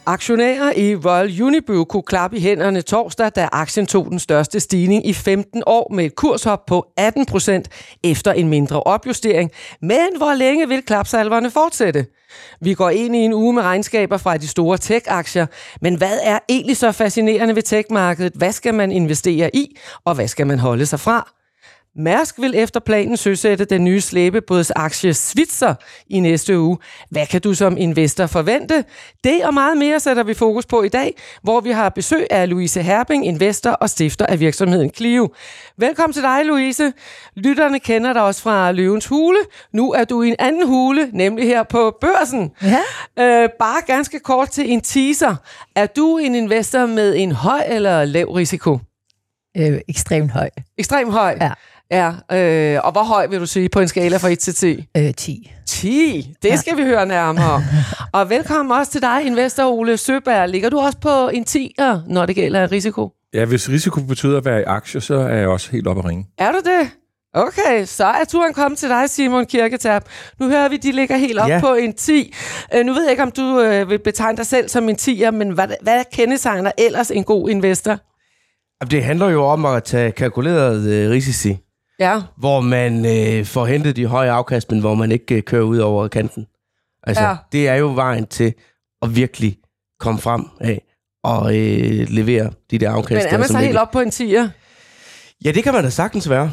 Aktionærer i Royal Unibrew kunne klappe i hænderne torsdag, da aktien tog den største stigning i 15 år med et kurshop på 18% efter en mindre opjustering. Men hvor længe vil klapsalverne fortsætte? Vi går ind i en uge med regnskaber fra de store tech-aktier, men hvad er egentlig så fascinerende ved tech-markedet? Hvad skal man investere i, og hvad skal man holde sig fra? Mærsk vil efter planen søsætte den nye slæbebådsaktie Svitzer i næste uge. Hvad kan du som investor forvente? Det og meget mere sætter vi fokus på i dag, hvor vi har besøg af Louise Herbing, investor og stifter af virksomheden Clio. Velkommen til dig, Louise. Lytterne kender dig også fra Løvens Hule. Nu er du i en anden hule, nemlig her på børsen. Ja. Bare ganske kort til en teaser. Er du en investor med en høj eller lav risiko? Ekstremt høj. Ekstremt høj? Ja. Ja, og hvor høj vil du sige på en skala fra 1 til 10? 10. 10? Det skal vi høre nærmere. Og velkommen også til dig, investor Ole Søberg. Ligger du også på en 10'er, når det gælder risiko? Ja, hvis risiko betyder at være i aktier, så er jeg også helt oppe at ringe. Er du det? Okay, så er turen kommet til dig, Simon Kirketab. Nu hører vi, de ligger helt op på en 10. Nu ved jeg ikke, om du vil betegne dig selv som en 10'er, men hvad kendetegner ellers en god investor? Det handler jo om at tage kalkuleret risici. Ja. Hvor man får hentet de høje afkast, men hvor man ikke kører ud over kanten. Altså, det er jo vejen til at virkelig komme frem af og levere de der afkast. Men er man så helt op på en 10'er? Ja, det kan man da sagtens være.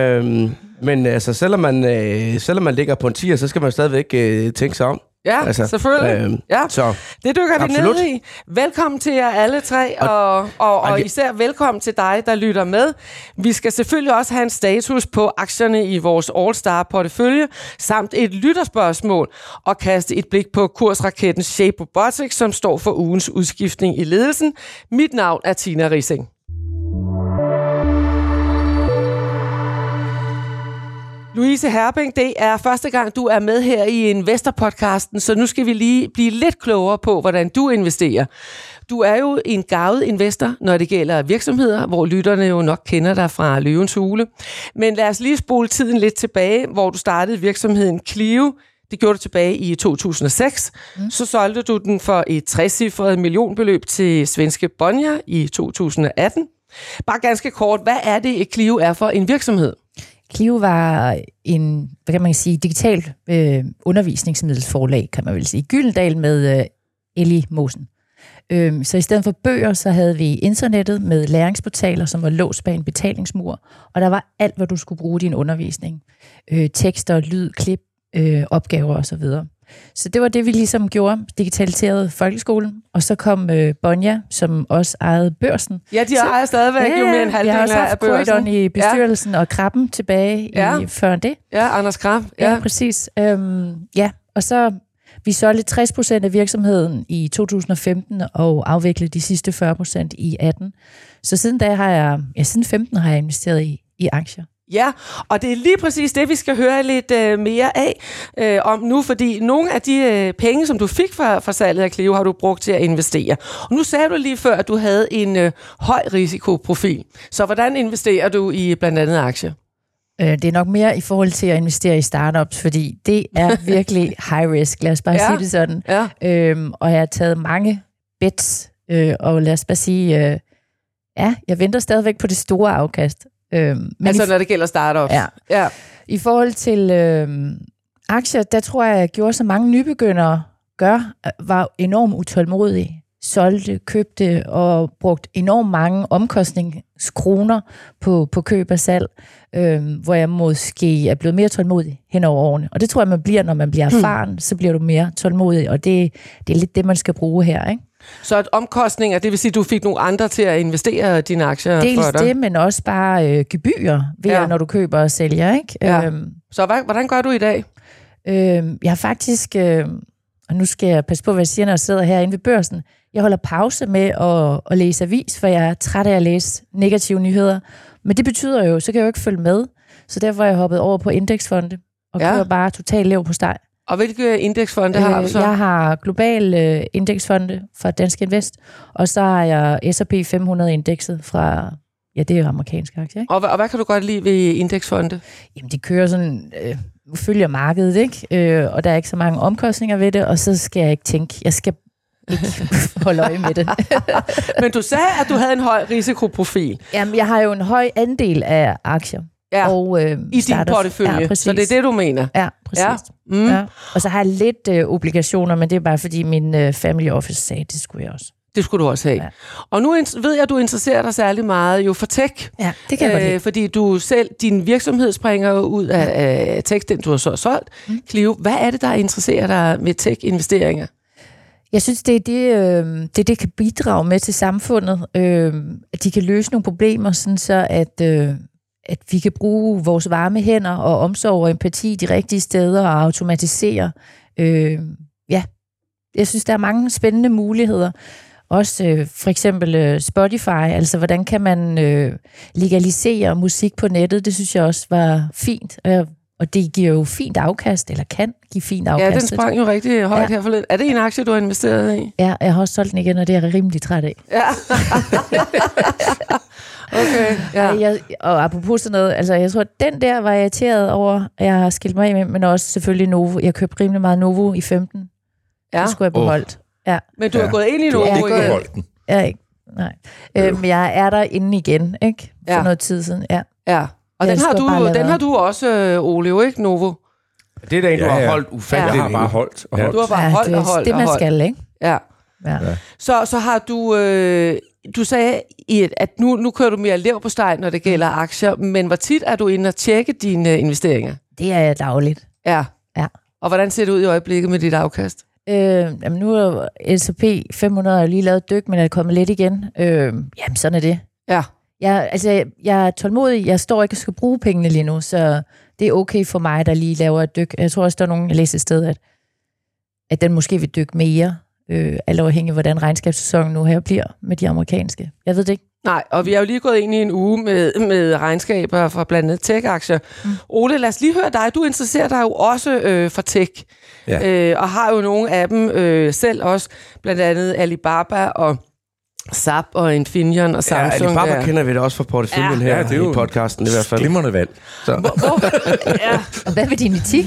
Men altså, selvom man ligger på en 10'er, så skal man stadigvæk tænke sig om. Ja, altså, selvfølgelig. Så, det dykker vi ned i. Velkommen til jer alle tre, og især velkommen til dig, der lytter med. Vi skal selvfølgelig også have en status på aktierne i vores All-Star-portefølje, samt et lytterspørgsmål, og kaste et blik på kursraketten Shape Robotics, som står for ugens udskiftning i ledelsen. Mit navn er Tina Rising. Louise Herbing, det er første gang, du er med her i Investor-podcasten, så nu skal vi lige blive lidt klogere på, hvordan du investerer. Du er jo en garvet investor, når det gælder virksomheder, hvor lytterne jo nok kender dig fra Løvens Hule. Men lad os lige spole tiden lidt tilbage, hvor du startede virksomheden Clio. Det gjorde du tilbage i 2006. Så solgte du den for et 60-cifret millionbeløb til svenske Bonnier i 2018. Bare ganske kort, hvad er det, Clio er for en virksomhed? Clio var en, hvad kan man sige, digital undervisningsmiddelsforlag, kan man vel sige. Gyldendal med Ellie Mosen. Så i stedet for bøger, så havde vi internettet med læringsportaler, som var låst bag en betalingsmur. Og der var alt, hvad du skulle bruge i din undervisning. Tekster, lyd, klip, opgaver osv. Så det var det, vi ligesom gjorde, digitaliserede folkeskolen. Og så kom Bonnier, som også ejede Børsen. Ja, de ejer stadigvæk jo mere end halvdelen af Børsen. Jeg har også haft i bestyrelsen og Krabben tilbage før det. Ja, Anders Krab. Ja, præcis. Og så vi solgte 60% af virksomheden i 2015 og afviklede de sidste 40% i 18. Så siden da siden 15 har jeg investeret i aktier. Ja, og det er lige præcis det, vi skal høre lidt mere af om nu, fordi nogle af de penge, som du fik fra salget af Clio, har du brugt til at investere. Og nu sagde du lige før, at du havde en høj risikoprofil. Så hvordan investerer du i blandt andet aktier? Det er nok mere i forhold til at investere i startups, fordi det er virkelig high risk, lad os bare sige det sådan. Ja. Og jeg har taget mange bets, og lad os bare sige, jeg venter stadigvæk på det store afkast. Altså når det gælder startups? Ja. I forhold til aktier, der tror jeg gjorde så mange nybegyndere var enormt utålmodige. Solgte, købte og brugt enormt mange omkostningskroner på køb og salg, hvor jeg måske er blevet mere tålmodig hen over årene. Og det tror jeg, man bliver, når man bliver erfaren, så bliver du mere tålmodig, og det er lidt det, man skal bruge her, ikke? Så et omkostninger, det vil sige, at du fik nogle andre til at investere dine aktier for dig? Dels det, men også bare gebyrer, når du køber og sælger, ikke? Ja. Så hvordan gør du i dag? Jeg har faktisk, og nu skal jeg passe på, hvad jeg siger, når jeg sidder herinde ved Børsen, jeg holder pause med at læse avis, for jeg er træt af at læse negative nyheder. Men det betyder jo, så kan jeg jo ikke følge med. Så derfor er jeg hoppet over på indeksfonde og kører bare totalt lev på steg. Og hvilke indeksfonde har du så? Jeg har global indeksfonde fra Dansk Invest, og så har jeg S&P 500 indekset fra, det er jo amerikanske aktier, ikke? Og hvad kan du godt lide ved indeksfonde? Jamen, de kører sådan, følger markedet, ikke? Og der er ikke så mange omkostninger ved det, og så skal jeg ikke tænke, jeg skal ikke holde øje med det. Men du sagde, at du havde en høj risikoprofil. Jamen, jeg har jo en høj andel af aktier. Ja, og, i din portefølje. Ja, så det er det, du mener? Ja, præcis. Ja. Ja. Og så har jeg lidt obligationer, men det er bare, fordi min family office sagde, det skulle jeg også. Det skulle du også have. Ja. Og nu ved jeg, at du interesserer dig særlig meget jo for tech. Ja, det kan jeg godt. Fordi du selv, din virksomhed springer ud af tech, den du har så solgt. Clio, hvad er det, der interesserer dig med tech-investeringer? Jeg synes, det kan bidrage med til samfundet. At de kan løse nogle problemer, sådan så at vi kan bruge vores varme hænder og omsorg og empati de rigtige steder og automatisere. Jeg synes, der er mange spændende muligheder. Også for eksempel Spotify, altså hvordan kan man legalisere musik på nettet, det synes jeg også var fint. Og det giver jo fint afkast, eller kan give fint afkast. Ja, den sprang jo rigtig højt her forleden. Er det en aktie, du har investeret i? Ja, jeg har også solgt den igen, og det er jeg rimelig træt af. Ja. Okay, ja. Og apropos sådan noget, altså jeg tror, at den der var irriteret over, at jeg har skilt mig af med, men også selvfølgelig Novo. Jeg købte rimelig meget Novo i 15. Ja. Det skulle jeg beholdt. Ja. Men du har gået ind i Novo? Du har ikke beholdt den. Ja, ikke. Nej. Men jeg er der inde igen, ikke? For noget tid siden, Ja. Og den har du også, Ole, ikke, Novo? Det er da en, du har holdt ufatteligt. Jeg har bare holdt og holdt. Du har bare holdt og holdt. Det man skal, ikke? Ja. Så har du... Du sagde, at nu kører du mere leverpostej, når det gælder aktier, men hvor tit er du inde og tjekke dine investeringer? Det er jeg dagligt. Ja. Og hvordan ser det ud i øjeblikket med dit afkast? Jamen nu er S&P 500 lige lavet dyk, men er kommet lidt igen. Jamen sådan er det. Ja. Jeg er tålmodig. Jeg står ikke og skal bruge pengene lige nu, så det er okay for mig, der lige laver et dyk. Jeg tror også, der er nogen, jeg læser et sted, at den måske vil dykke mere, alt afhængig af, hvordan regnskabssæsonen nu her bliver med de amerikanske. Jeg ved det ikke. Nej, og vi er jo lige gået ind i en uge med regnskaber fra blandt andet tech-aktier. Ole, lad os lige høre dig. Du interesserer dig jo også for tech, og har jo nogle af dem selv også, blandt andet Alibaba og SAP og Infineon og Samsung. Ja, Alibaba kender vi da også fra porteføljen her det er jo i podcasten i hvert fald. Glimrende valg. Og hvad med din etik?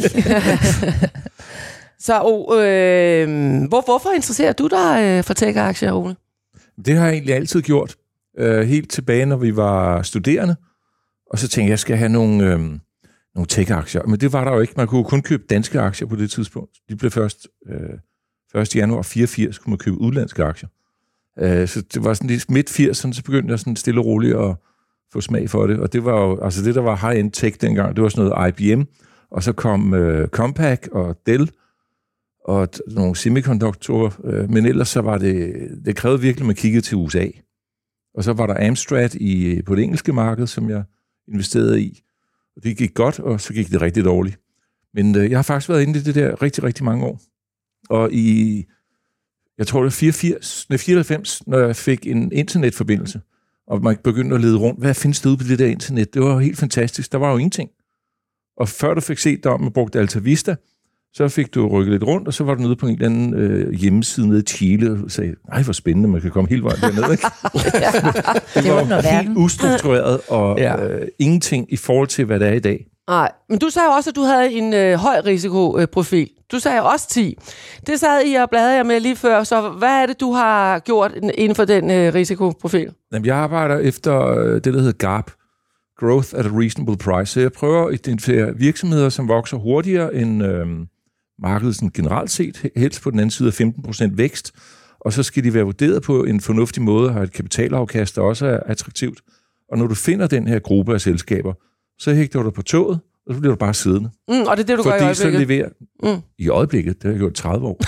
Så hvorfor interesserer du dig for tech-aktier, Ole? Det har jeg egentlig altid gjort. Helt tilbage, når vi var studerende. Og så tænkte jeg skal have nogle tech-aktier. Men det var der jo ikke. Man kunne kun købe danske aktier på det tidspunkt. De blev først 1. januar 84 kunne man købe udlandske aktier. Så det var sådan lidt midt 80'erne, så begyndte jeg sådan stille og roligt at få smag for det. Og det var jo, altså det der var high-end tech dengang, det var sådan noget IBM. Og så kom Compaq og Dell og nogle semikonduktorer. Men ellers så var det krævede virkelig, at man kiggede til USA. Og så var der Amstrad på det engelske marked, som jeg investerede i. Og det gik godt, og så gik det rigtig dårligt. Men jeg har faktisk været inde i det der rigtig, rigtig mange år. Og jeg tror det var 94, når jeg fik en internetforbindelse, og man begyndte at lede rundt. Hvad findes der ude på det der internet? Det var jo helt fantastisk. Der var jo ingenting. Og før du fik set dig om, at man brugte Alta Vista, så fik du rykket lidt rundt, og så var du nede på en eller anden hjemmeside nede i Chile, og sagde, nej, hvor spændende, man kan komme hele vejen derned, ikke? Det var jo helt ustruktureret, og ingenting i forhold til, hvad det er i dag. Nej, men du sagde også, at du havde en høj risikoprofil. Du sagde også 10. Det sad I og bladrede jeg med lige før, så hvad er det, du har gjort inden for den risikoprofil? Jamen, jeg arbejder efter det, der hedder GARP, Growth at a Reasonable Price. Så jeg prøver at identificere virksomheder, som vokser hurtigere end markedet generelt set, helst på den anden side af 15% vækst, og så skal de være vurderet på en fornuftig måde, have et kapitalafkast, der også er attraktivt. Og når du finder den her gruppe af selskaber, så hægter du dig på toget, og så bliver du bare siddende. Og det er det, du gør i øjeblikket? Fordi så leverer... I øjeblikket, det har jeg gjort 30 år.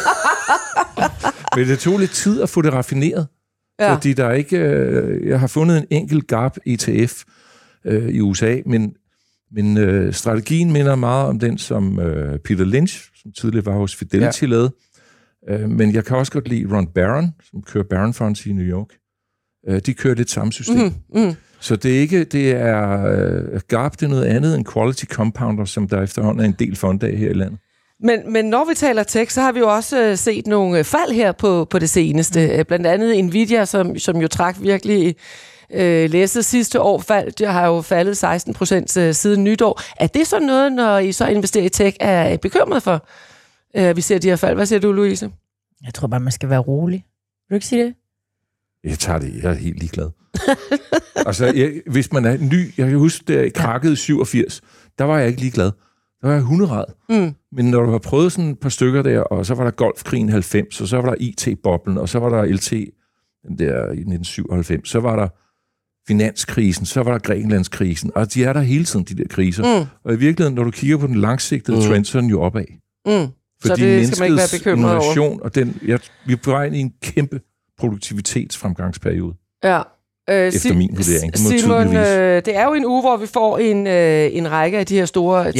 Men det tog lidt tid at få det raffineret, fordi der ikke... jeg har fundet en enkelt GARP ETF i USA, men strategien minder meget om den, som Peter Lynch, som tidligere var hos Fidelity, lavede. Men jeg kan også godt lide Ron Barron, som kører Barron Funds i New York. De kører lidt samme system. Så det er GARP, det er noget andet end Quality Compounder, som der efterhånden er en del fond af her i landet. Men når vi taler tech, så har vi jo også set nogle fald her på det seneste. Blandt andet Nvidia, som jo trak virkelig læsset sidste år faldt. Jeg har jo faldet 16% siden nytår. Er det så noget, når I så investerer i tech, er bekymret for? Vi ser de her fald. Hvad siger du, Louise? Jeg tror bare, man skal være rolig. Vil du ikke sige det? Jeg tager det. Jeg er helt ligeglad. Altså, hvis man er ny... Jeg kan huske, da jeg krakkede i 87, der var jeg ikke ligeglad. Der var jeg hunderad. Men når du har prøvet sådan et par stykker der, og så var der Golfkrigen 90, og så var der IT-boblen, og så var der LT den der i 1997, så var der finanskrisen, så var der Grækenlandskrisen, og de er der hele tiden, de der kriser. Og i virkeligheden, når du kigger på den langsigtede trend, så er den jo opad. Så det skal man ikke være bekymret over. Og vi er på vej ind i en kæmpe produktivitetsfremgangsperiode. Ja. Efter min vurdering. Simon, det er jo en uge, hvor vi får en række af de her store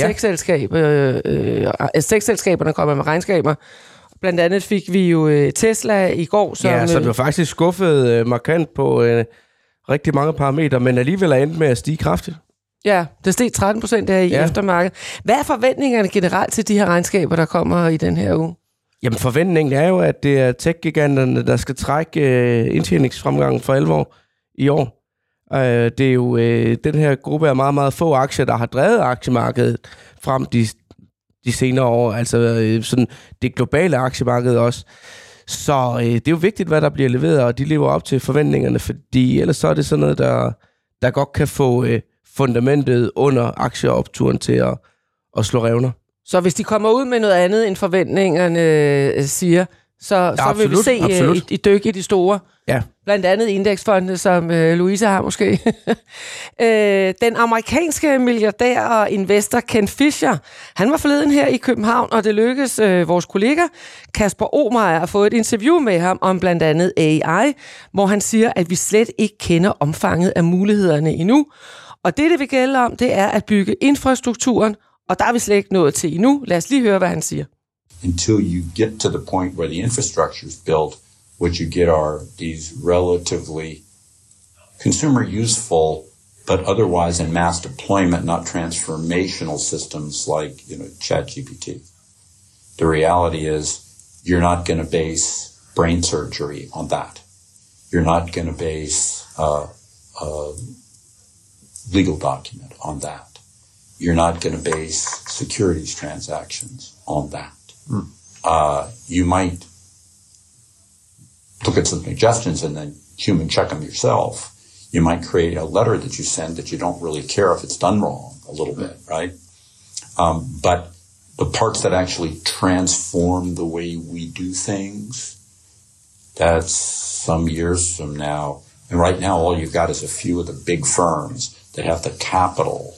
tech-selskaberne kommer med regnskaber. Blandt andet fik vi jo Tesla i går. Som det var faktisk skuffet markant på rigtig mange parametre, men alligevel er endt med at stige kraftigt. Ja, det steg 13% der i eftermarkedet. Hvad er forventningerne generelt til de her regnskaber, der kommer i den her uge? Jamen forventningen er jo, at det er tech-giganterne, der skal trække indtjeningsfremgangen for alvor i år. Det er jo den her gruppe af meget, meget få aktier, der har drevet aktiemarkedet frem de senere år. Altså sådan det globale aktiemarked også. Så det er jo vigtigt, hvad der bliver leveret, og de lever op til forventningerne, fordi ellers så er det sådan noget, der godt kan få fundamentet under aktieopturen til at slå revner. Så hvis de kommer ud med noget andet, end forventningerne siger, så vil vi se et dyk i de store. Ja. Blandt andet indeksfondene, som Louise har måske. Den amerikanske milliardær og investor Ken Fisher, han var forleden her i København, og det lykkedes vores kollega Kasper Omeyer at få et interview med ham om blandt andet AI, hvor han siger, at vi slet ikke kender omfanget af mulighederne endnu. Og det vil gælde om, det er at bygge infrastrukturen, og der er vi slet ikke nået til endnu. Lad os lige høre, hvad han siger. Until you get to the point where the infrastructure is built, what you get are these relatively consumer useful, but otherwise in mass deployment, not transformational systems like, ChatGPT. The reality is you're not going to base brain surgery on that. You're not going to base a legal document on that. You're not going to base securities transactions on that. You might look at some suggestions and then human check them yourself. You might create a letter that you send that you don't really care if it's done wrong a little bit, right? But the parts that actually transform the way we do things, that's some years from now. And right now, all you've got is a few of the big firms that have the capital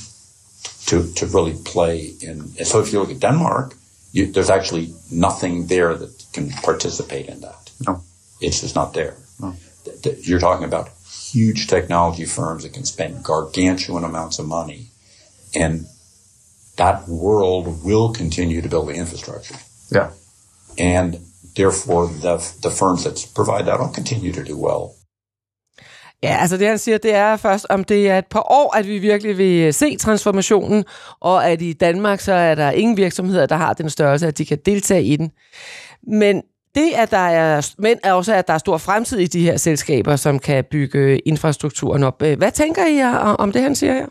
to really play in. So if you look at Denmark, there's actually nothing there that can participate in that. No. It's just not there. No. You're talking about huge technology firms that can spend gargantuan amounts of money. And that world will continue to build the infrastructure. Yeah. And therefore, the firms that provide that will continue to do well. Ja, altså det han siger, det er først, om det er et par år, at vi virkelig vil se transformationen, og at i Danmark, så er der ingen virksomheder, der har den størrelse, at de kan deltage i den. Men det, at der er også, at der er stor fremtid i de her selskaber, som kan bygge infrastrukturen op. Hvad tænker I om det, han siger her?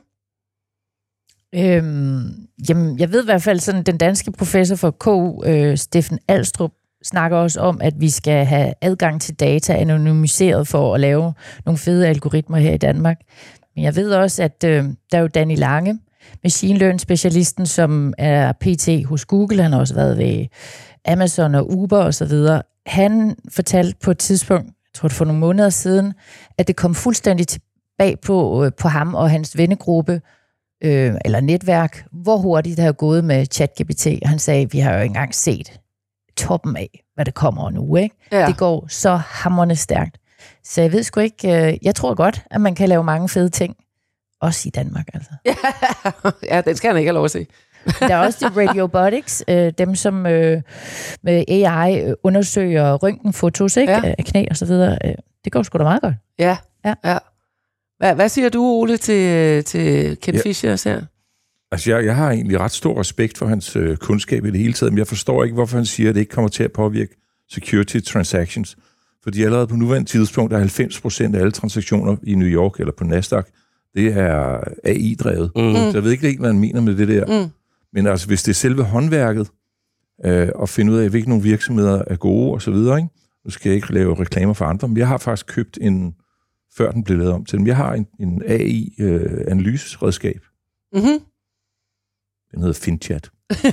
Jamen, jeg ved i hvert fald, sådan den danske professor for KU, Steffen Alstrup, snakker også om, at vi skal have adgang til data anonymiseret for at lave nogle fede algoritmer her i Danmark. Men jeg ved også, at der er jo Danny Lange, machine learning specialisten, som er PT hos Google. Han har også været ved Amazon og Uber og så videre. Han fortalte på et tidspunkt, jeg tror det for nogle måneder siden, at det kom fuldstændig tilbage på ham og hans vennegruppe, eller netværk, hvor hurtigt det har gået med ChatGPT. Han sagde, vi har jo ikke engang set toppen af, hvad der kommer nu, ikke? Ja. Det går så hamrende stærkt. Så jeg ved sgu ikke, jeg tror godt, at man kan lave mange fede ting, også i Danmark, altså. Ja, den skal han ikke have lov at se. Der er også de Radiobotics, dem som med AI undersøger røntgenfotos, ikke? Ja. Af knæ og så videre. Det går sgu da meget godt. Ja. Hvad siger du, Ole, til Ken Fisher her? Altså, jeg har egentlig ret stor respekt for hans kundskab i det hele taget, men jeg forstår ikke, hvorfor han siger, at det ikke kommer til at påvirke security transactions. Fordi allerede på nuværende tidspunkt er 90% af alle transaktioner i New York eller på Nasdaq, det er AI-drevet. Så jeg ved ikke helt, hvad han mener med det der. Men altså, hvis det er selve håndværket, og finde ud af, hvilke nogle virksomheder er gode og så videre. Ikke? Nu skal jeg ikke lave reklamer for andre, men jeg har faktisk købt før den blev lavet om til dem, jeg har en AI-analyseredskab. Mm-hmm. Den hedder FinChat.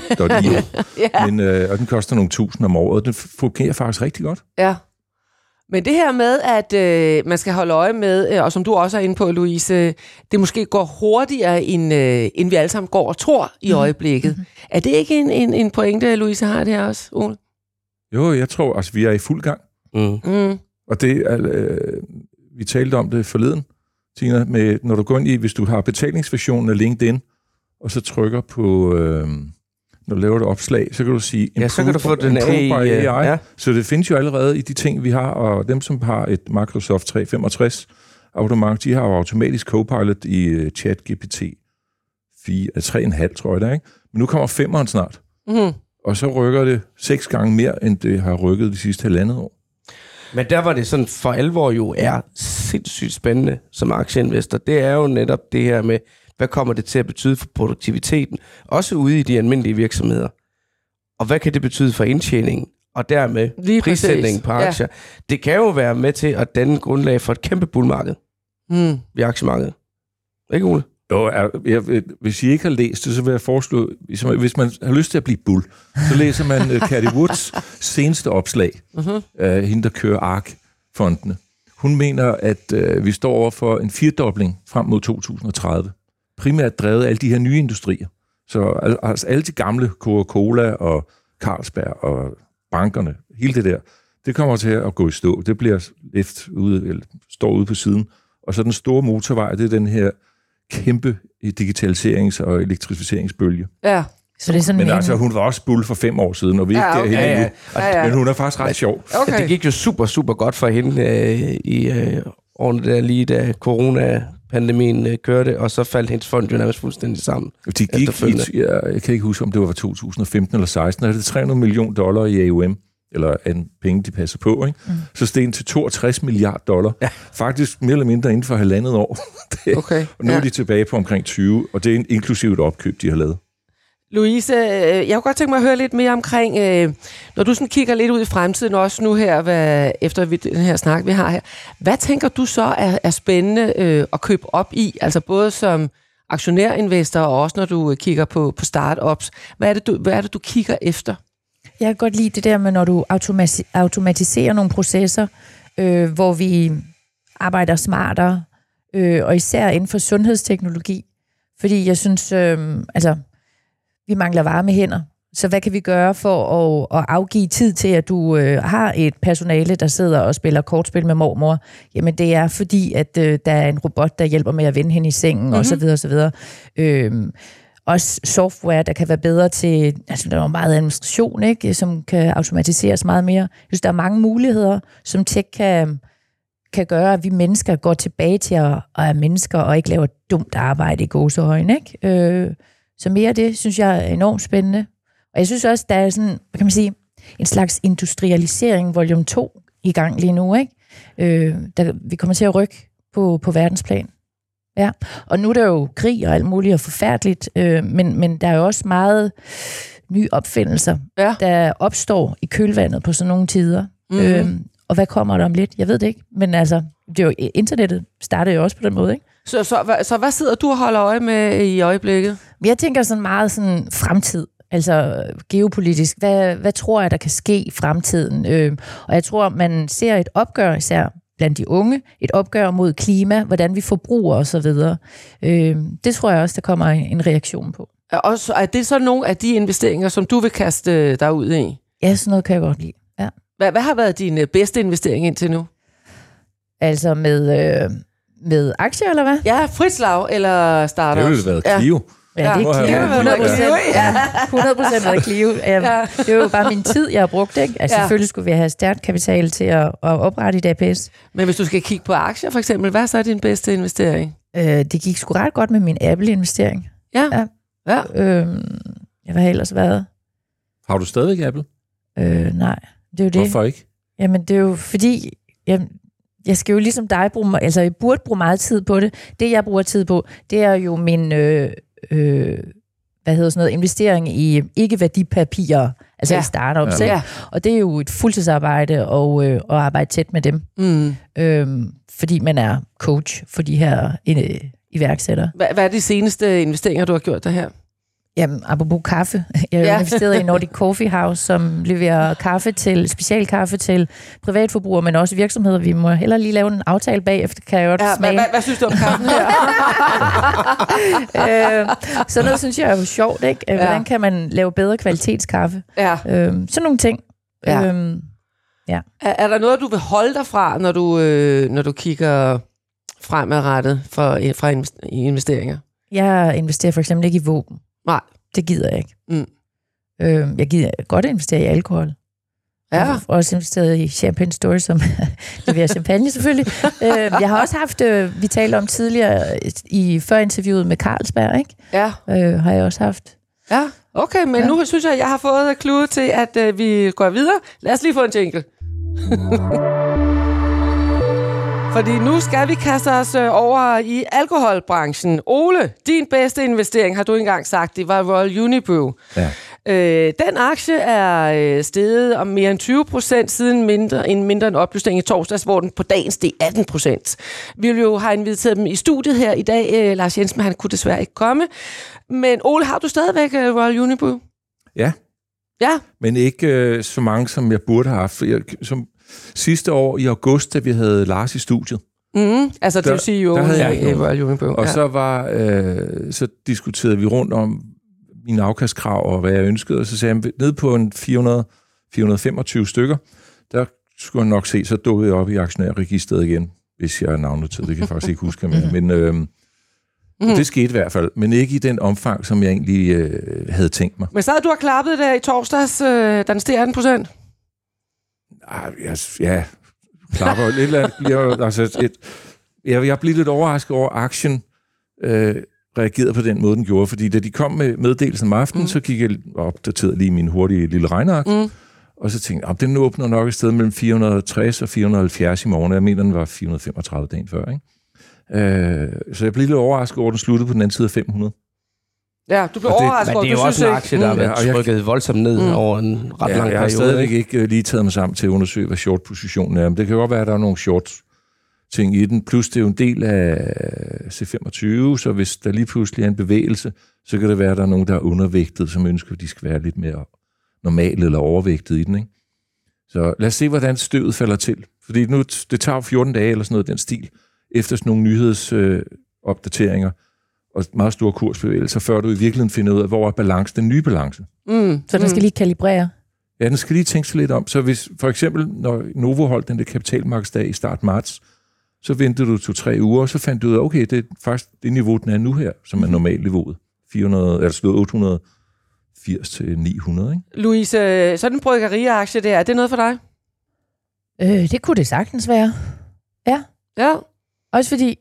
Ja. Og den koster nogle tusind om året, og den fungerer faktisk rigtig godt. Ja. Men det her med, at man skal holde øje med, og som du også er inde på, Louise, det måske går hurtigere, end vi alle sammen går og tror i øjeblikket. Mm-hmm. Er det ikke en pointe, Louise har det her også, Ole? Jo, jeg tror, altså vi er i fuld gang. Og det vi talte om det forleden, Tina, med, når du går ind i, hvis du har betalingsversionen af LinkedIn, og så trykker på, når du laver et opslag, så kan du sige, så kan du få den AI. Ja. Så det findes jo allerede i de ting, vi har, og dem, som har et Microsoft 365 abonnement, de har jo automatisk Copilot i ChatGPT 3,5, tror jeg det er, ikke? Men nu kommer 5'eren snart, og så rykker det 6 gange mere, end det har rykket de sidste 1,5 år. Men der var det sådan for alvor jo er sindssygt spændende som aktieinvestor, det er jo netop det her med, hvad kommer det til at betyde for produktiviteten, også ude i de almindelige virksomheder? Og hvad kan det betyde for indtjeningen, og dermed prissætningen på aktier? Ja. Det kan jo være med til at danne grundlag for et kæmpe bullmarked ved aktiemarkedet. Ikke, Ole? Jo, hvis I ikke har læst det, så vil jeg foreslå, hvis man har lyst til at blive bull, så læser man Cathie Woods seneste opslag, hende der kører ARK-fondene. Hun mener, at vi står over for en 4-dobling frem mod 2030. Primært drevet af alle de her nye industrier. Så altså alle de gamle Coca-Cola og Carlsberg og bankerne, hele det der, det kommer til at gå i stå. Det bliver står ude på siden. Og så den store motorvej, det er den her kæmpe digitaliserings- og elektrificeringsbølge. Ja. Så det er sådan men altså, hun var også bull for 5 år siden, og vi ikke derhen endnu. Men hun er faktisk ret sjov. Okay. Det gik jo super, super godt for hende i årene der, lige da corona-pandemien kørte, og så faldt hendes fond jo nærmest fuldstændig sammen. De gik jeg kan ikke huske, om det var 2015 eller 16, er det $300 million i AUM, eller en penge, de passer på, ikke? Så steg den til $62 milliarder. Ja. Faktisk mere eller mindre inden for 1,5 år. Okay. Og nu er de tilbage på omkring 20, og det er inklusive et opkøb, de har lavet. Louise, jeg kunne godt tænke mig at høre lidt mere omkring, når du sådan kigger lidt ud i fremtiden, også nu her, efter den her snak, vi har her. Hvad tænker du så er spændende at købe op i? Altså både som aktionærinvestor, og også når du kigger på startups. Hvad er det, du kigger efter? Jeg kan godt lide det der med, når du automatiserer nogle processer, hvor vi arbejder smartere, og især inden for sundhedsteknologi. Fordi jeg synes, vi mangler varme hænder. Så hvad kan vi gøre for at afgive tid til, at du har et personale, der sidder og spiller kortspil med mormor? Jamen det er fordi, at der er en robot, der hjælper med at vende hende i sengen, og så videre, og så videre. Også software, der kan være bedre til, altså der er meget administration, ikke, som kan automatiseres meget mere. Jeg synes, der er mange muligheder, som tech kan gøre, at vi mennesker går tilbage til at være mennesker, og ikke laver dumt arbejde i gåsehøjne, ikke? Så mere af det, synes jeg er enormt spændende. Og jeg synes også, der er sådan, hvad kan man sige, en slags industrialisering, volume 2, i gang lige nu, ikke? Vi kommer til at rykke på verdensplan. Ja, og nu er der jo krig og alt muligt og forfærdeligt, men der er jo også meget nye opfindelser, der opstår i kølvandet på sådan nogle tider. Og hvad kommer der om lidt? Jeg ved det ikke, men altså, det er jo, internettet starter jo også på den måde, ikke? Så hvad sidder du og holder øje med i øjeblikket? Jeg tænker sådan meget sådan fremtid, altså geopolitisk. Hvad tror jeg, der kan ske i fremtiden? Og jeg tror, man ser et opgør især blandt de unge, et opgør mod klima, hvordan vi forbruger osv. Det tror jeg også, der kommer en reaktion på. Og er det så nogle af de investeringer, som du vil kaste dig ud i? Ja, sådan noget kan jeg godt lide. Ja. Hvad har været din bedste investering indtil nu? Altså med aktier, eller hvad? Ja, fritslag eller startups. Det har jo været Clio. Ja, det er Clio. 100% af Clio. Det er jo bare min tid, jeg har brugt, ikke? Altså selvfølgelig skulle vi have stærkt kapital til at oprette et APS. Men hvis du skal kigge på aktier for eksempel, hvad er så din bedste investering? Det gik sgu ret godt med min Apple-investering. Ja. Hvad har ellers været? Har du stadigvæk Apple? Nej, det er jo det. Hvorfor ikke? Jamen, det er jo fordi... Jeg skal jo ligesom dig jeg burde bruge meget tid på det. Det, jeg bruger tid på, det er jo min investering i ikke-værdipapirer, altså i startups. Ja. Og det er jo et fuldtidsarbejde at arbejde tæt med dem. Fordi man er coach for de her iværksættere. Hvad er de seneste investeringer, du har gjort der her? Jamen, apropos kaffe. Jeg har investeret i Nordic Coffee House, som leverer specialkaffe til privatforbrugere, men også virksomheder. Vi må hellere lige lave en aftale bagefter, kan jeg godt smage. Hvad synes du om kaffen her? Sådan noget synes jeg er jo sjovt, ikke? Hvordan kan man lave bedre kvalitetskaffe? Ja. Sådan nogle ting. Ja. Er der noget, du vil holde dig fra, når du kigger fremadrettet fra investeringer? Jeg investerer for eksempel ikke i våben. Nej. Det gider jeg ikke. Jeg gider godt investere i alkohol. Ja. Jeg har også investeret i Champagne Story, som leverer champagne selvfølgelig. Jeg har også haft, vi talte om tidligere før interviewet med Carlsberg, ikke? Ja. Har jeg også haft. Ja, okay, men nu synes jeg har fået clue til, at vi går videre. Lad os lige få en jingle. Fordi nu skal vi kaste os over i alkoholbranchen. Ole, din bedste investering, har du engang sagt, det var Royal Unibrew. Ja. Den aktie er steget om mere end 20% siden mindre en oplysning i torsdags, hvor den på dagen steg 18%. Vi vil jo have inviteret dem i studiet her i dag. Lars Jensen, men han kunne desværre ikke komme. Men Ole, har du stadigvæk Royal Unibrew? Ja. Ja. Men ikke så mange, som jeg burde have haft. Som sidste år i august, da vi havde Lars i studiet. Altså det vil sige jo Royal Unibrew. Og så diskuterede vi rundt om mine afkastkrav og hvad jeg ønskede, og så sagde jeg, ned på en 425 stykker, der skulle jeg nok se, så dukkede jeg op i aktionærregisteret igen, hvis jeg er navnoteret. Det kan jeg faktisk ikke huske mere. Men det skete i hvert fald, men ikke i den omfang, som jeg egentlig havde tænkt mig. Men så havde du klappet der i torsdags, da den steg 18%? Ja, klapper lidt. Jeg blev lidt overrasket over, at aktien reagerede på den måde, den gjorde. Fordi da de kom med meddelelsen om aftenen, så gik jeg og opdaterede lige min hurtige lille regneark. Og så tænkte jeg, den åbner nok et sted mellem 460 og 470 i morgen. Jeg mener, den var 435 dagen før. Ikke? Så jeg blev lidt overrasket over, at den sluttede på den anden side af 500. Ja, du blev overrasket over, men det er jo også en aktie, der har været trykket voldsomt ned over en ret lang periode. Jeg har stadigvæk ikke lige taget mig sammen til at undersøge, hvad short-positionen er. Men det kan godt være, at der er nogle short-ting i den. Plus det er jo en del af C25, så hvis der lige pludselig er en bevægelse, så kan det være, at der er nogen, der er undervægtet, som ønsker, at de skal være lidt mere normale eller overvægtet i den. Ikke? Så lad os se, hvordan støvet falder til. Fordi nu, det tager 14 dage eller sådan noget, den stil, efter sådan nogle nyhedsopdateringer, og meget store kursbevægelser, før du i virkeligheden finder ud af, hvor er den nye balance. Så den skal lige kalibrere? Ja, den skal lige tænke sig lidt om. Så hvis for eksempel, når Novo holdt den der kapitalmarkedsdag i start marts, så ventede du 2-3 uger, og så fandt du ud af, okay, det er faktisk det niveau, den er nu her, som er normalniveauet. 880 til 900, ikke? Louise, sådan en bryggeriaktie der, er det noget for dig? Det kunne det sagtens være. Ja. Også fordi,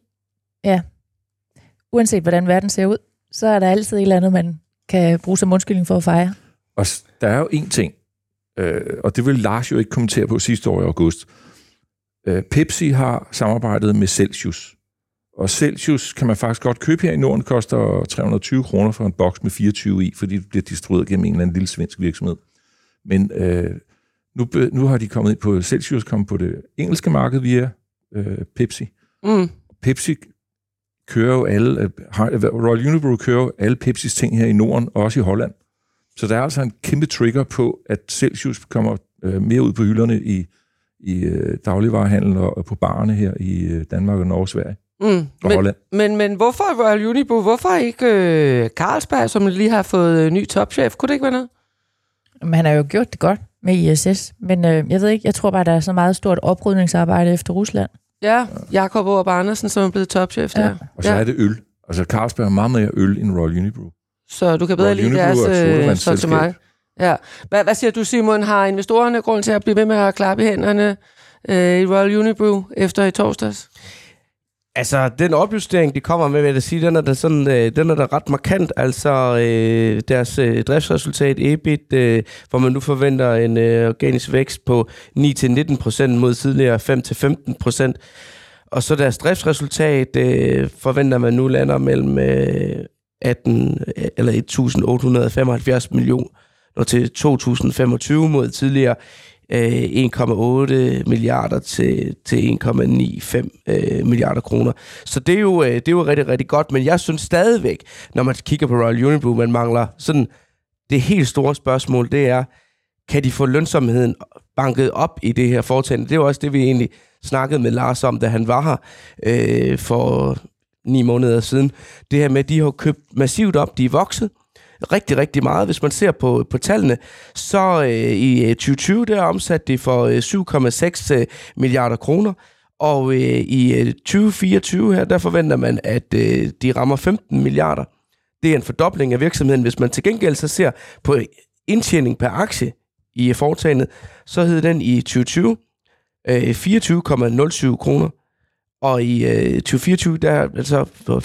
uanset hvordan verden ser ud, så er der altid et eller andet, man kan bruge som undskyldning for at fejre. Og der er jo en ting, og det vil Lars jo ikke kommentere på sidste år i august. Pepsi har samarbejdet med Celsius. Og Celsius kan man faktisk godt købe her i Norden, koster 320 kroner for en boks med 24 i, fordi det bliver distribueret gennem en eller anden lille svensk virksomhed. Men nu har de kommet ind på Celsius, kommet på det engelske marked via Pepsi. Pepsi kører jo Royal Unibrew kører jo alle Pepsis ting her i Norden, og også i Holland. Så der er altså en kæmpe trigger på, at Celsius kommer mere ud på hylderne i dagligvarehandel og på barerne her i Danmark og Norge og Sverige. Og Holland. Men hvorfor Royal Unibrew? Hvorfor ikke Carlsberg, som lige har fået ny topchef? Kunne det ikke være noget? Men han har jo gjort det godt med ISS, men jeg ved ikke, jeg tror bare, der er så meget stort oprydningsarbejde efter Rusland. Ja, Jakob Aarup Andersen, som er blevet topchef der. Og så er det øl. Altså Carlsberg er meget mere øl end Royal Unibrew. Så du kan bedre lide deres sortiment. Ja. Hvad siger du, Simon? Har investorerne grund til at blive ved med at klappe i hænderne i Royal Unibrew efter i torsdags? Altså, den opjustering, de kommer med, vil jeg sige, den er der ret markant. Altså, deres driftsresultat, EBIT, hvor man nu forventer en organisk vækst på 9-19% mod tidligere 5-15%. Og så deres driftsresultat forventer man nu lander mellem 1.875 millioner til 2025 mod tidligere 1,8 milliarder til 1,95 milliarder kroner. Så det er jo rigtig, rigtig godt, men jeg synes stadigvæk, når man kigger på Royal Unibrew, man mangler sådan det helt store spørgsmål, det er, kan de få lønsomheden banket op i det her foretagende? Det var også det, vi egentlig snakkede med Lars om, da han var her for 9 måneder siden. Det her med, at de har købt massivt op, de er vokset rigtig, rigtig meget. Hvis man ser på tallene, så i 2020, der omsatte de for 7,6 milliarder kroner, og i 2024 her, der forventer man, at de rammer 15 milliarder. Det er en fordobling af virksomheden. Hvis man til gengæld så ser på indtjening per aktie i foretagendet, så hed den i 2020 24,07 kroner, og i 2024 der er altså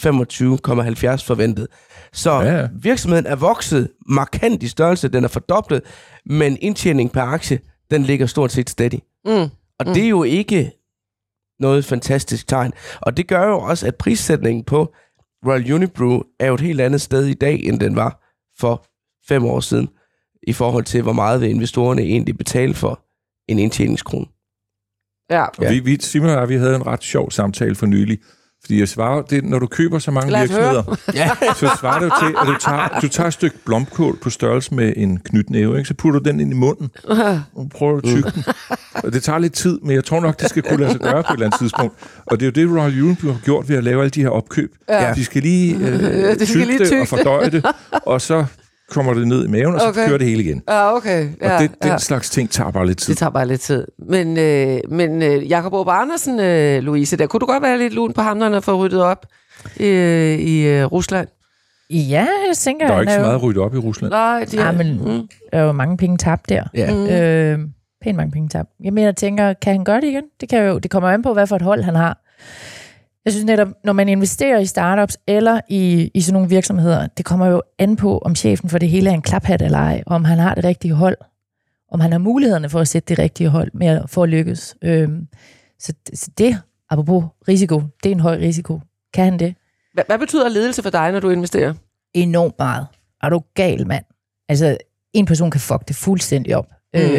25,70 forventet. Så virksomheden er vokset markant i størrelse, den er fordoblet, men indtjening per aktie, den ligger stort set steady. Og det er jo ikke noget fantastisk tegn. Og det gør jo også, at prissætningen på Royal Unibrew er jo et helt andet sted i dag, end den var for 5 år siden, i forhold til, hvor meget vil investorerne egentlig betale for en indtjeningskrone. Ja. Og Simon og vi havde en ret sjov samtale for nylig, fordi jeg svarer, det, når du køber så mange virksomheder, så svarer det jo til, at du tager et stykke blomkål på størrelse med en knytnæve, ikke? Så putter du den ind i munden, og prøver at tygge den. Og det tager lidt tid, men jeg tror nok, det skal kunne lade sig gøre på et eller andet tidspunkt. Og det er jo det, Royal Unibrew har gjort ved at lave alle de her opkøb. De skal lige tygge det og fordøje det, og så kommer det ned i maven, og så kører det hele igen. Okay. Ja, og den slags ting tager bare lidt tid. Det tager bare lidt tid. Men Jakob Aarup Andersen, Louise, der kunne du godt være lidt lun på ham, når han har fået ryddet op i Rusland? Ja, jeg tænker... Der er ikke så meget ryddet op i Rusland. Nej, men der er jo mange penge tabt der. Ja. Pænt mange penge tabt. Jeg tænker, kan han gøre det igen? Det kommer an på, hvad for et hold han har. Jeg synes netop, når man investerer i startups eller i sådan nogle virksomheder, det kommer jo an på, om chefen for det hele er en klaphat eller ej, om han har det rigtige hold, om han har mulighederne for at sætte det rigtige hold med for at lykkes. Så det, apropos risiko, det er en høj risiko. Kan han det? Hvad betyder ledelse for dig, når du investerer? Enormt meget. Er du gal, mand? Altså, en person kan fuck det fuldstændig op.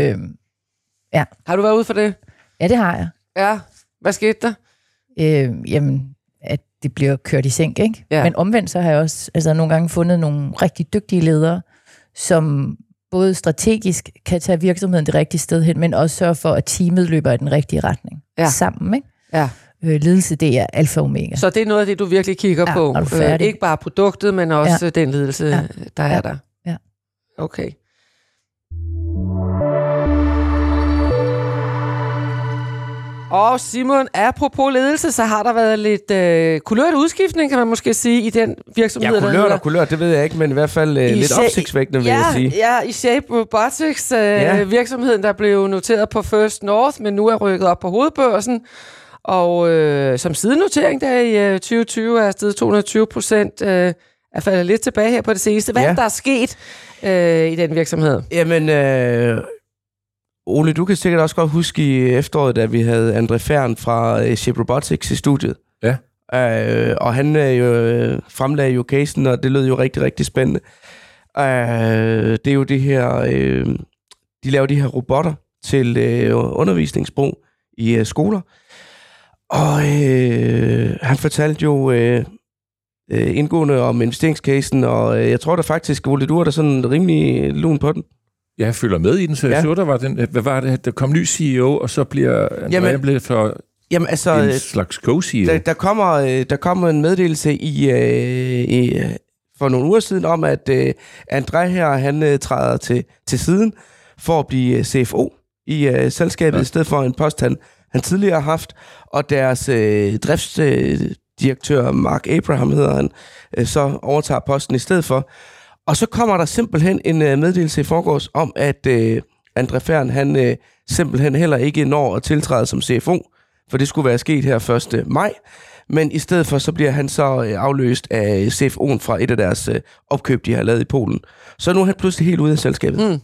Ja. Har du været ude for det? Ja, det har jeg. Ja. Hvad skete der? Jamen, at det bliver kørt i sænk, ikke? Ja. Men omvendt så har jeg også nogle gange fundet nogle rigtig dygtige ledere, som både strategisk kan tage virksomheden det rigtige sted hen, men også sørge for, at teamet løber i den rigtige retning. Sammen, ikke? Ja. Ledelse, det er alfa og omega. Så det er noget af det, du virkelig kigger på? Ikke bare produktet, men også den ledelse, der er der? Ja. Okay. Og Simon, apropos ledelse, så har der været lidt kulørt udskiftning, kan man måske sige, i den virksomhed, kulørt, det ved jeg ikke, men i hvert fald lidt opsigtsvækkende, vil jeg sige. Ja, i Shape Robotics, virksomheden, der blev noteret på First North, men nu er rykket op på hovedbørsen. Og som sidenotering der i 2020 er steget 220%, er faldet lidt tilbage her på det seneste. Hvad er der sket i den virksomhed? Jamen... Ole, du kan sikkert også godt huske i efteråret, da vi havde André Fern fra Shape Robotics i studiet. Ja. Og han fremlagde jo casen, og det lød jo rigtig, rigtig spændende. Det er jo det her... de laver de her robotter til undervisningsbrug i skoler. Og han fortalte jo indgående om investeringscasen, og jeg tror da faktisk, Ole, du er da sådan rimelig lun på den. Jeg følger med i den, så jeg så, der var den... Hvad var det? Der kom ny CEO, og så bliver Andrea blevet for en slags co-CEO. Der kommer en meddelelse for nogle uger siden om, at André her, han træder til siden for at blive CFO i selskabet, i stedet for en post, han tidligere har haft, og deres driftsdirektør, Mark Abraham hedder han, så overtager posten i stedet for. Og så kommer der simpelthen en meddelelse i forgårs om, at André Fern, han simpelthen heller ikke når at tiltræde som CFO, for det skulle være sket her 1. maj. Men i stedet for, så bliver han så afløst af CFO'en fra et af deres opkøb, de har lavet i Polen. Så nu er han pludselig helt ude af selskabet.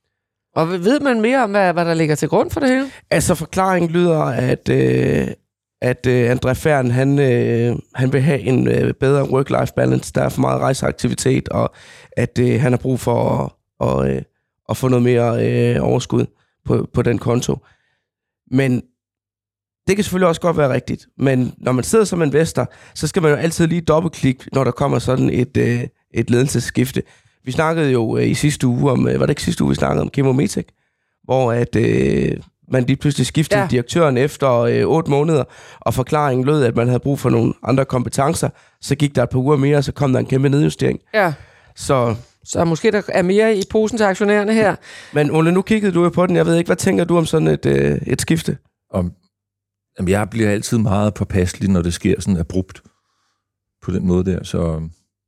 Og ved man mere om, hvad der ligger til grund for det hele? Altså, forklaringen lyder, at at André Fern, han vil have en bedre work-life balance. Der er for meget rejseaktivitet, og at han har brug for at få noget mere overskud på den konto. Men det kan selvfølgelig også godt være rigtigt. Men når man sidder som investor, så skal man jo altid lige dobbeltklikke, når der kommer sådan et ledelsesskifte. Vi snakkede jo i sidste uge om, var det ikke sidste uge, vi snakkede om Chemometec, hvor at man lige pludselig skiftede direktøren efter 8 måneder, og forklaringen lød, at man havde brug for nogle andre kompetencer. Så gik der et par uger mere, og så kom der en kæmpe nedjustering. Ja. Så måske der er mere i posen til aktionærerne her. Men Ole, nu kiggede du jo på den. Jeg ved ikke, hvad tænker du om sådan et skifte? Jamen, jeg bliver altid meget påpasselig, når det sker sådan abrupt på den måde der. Så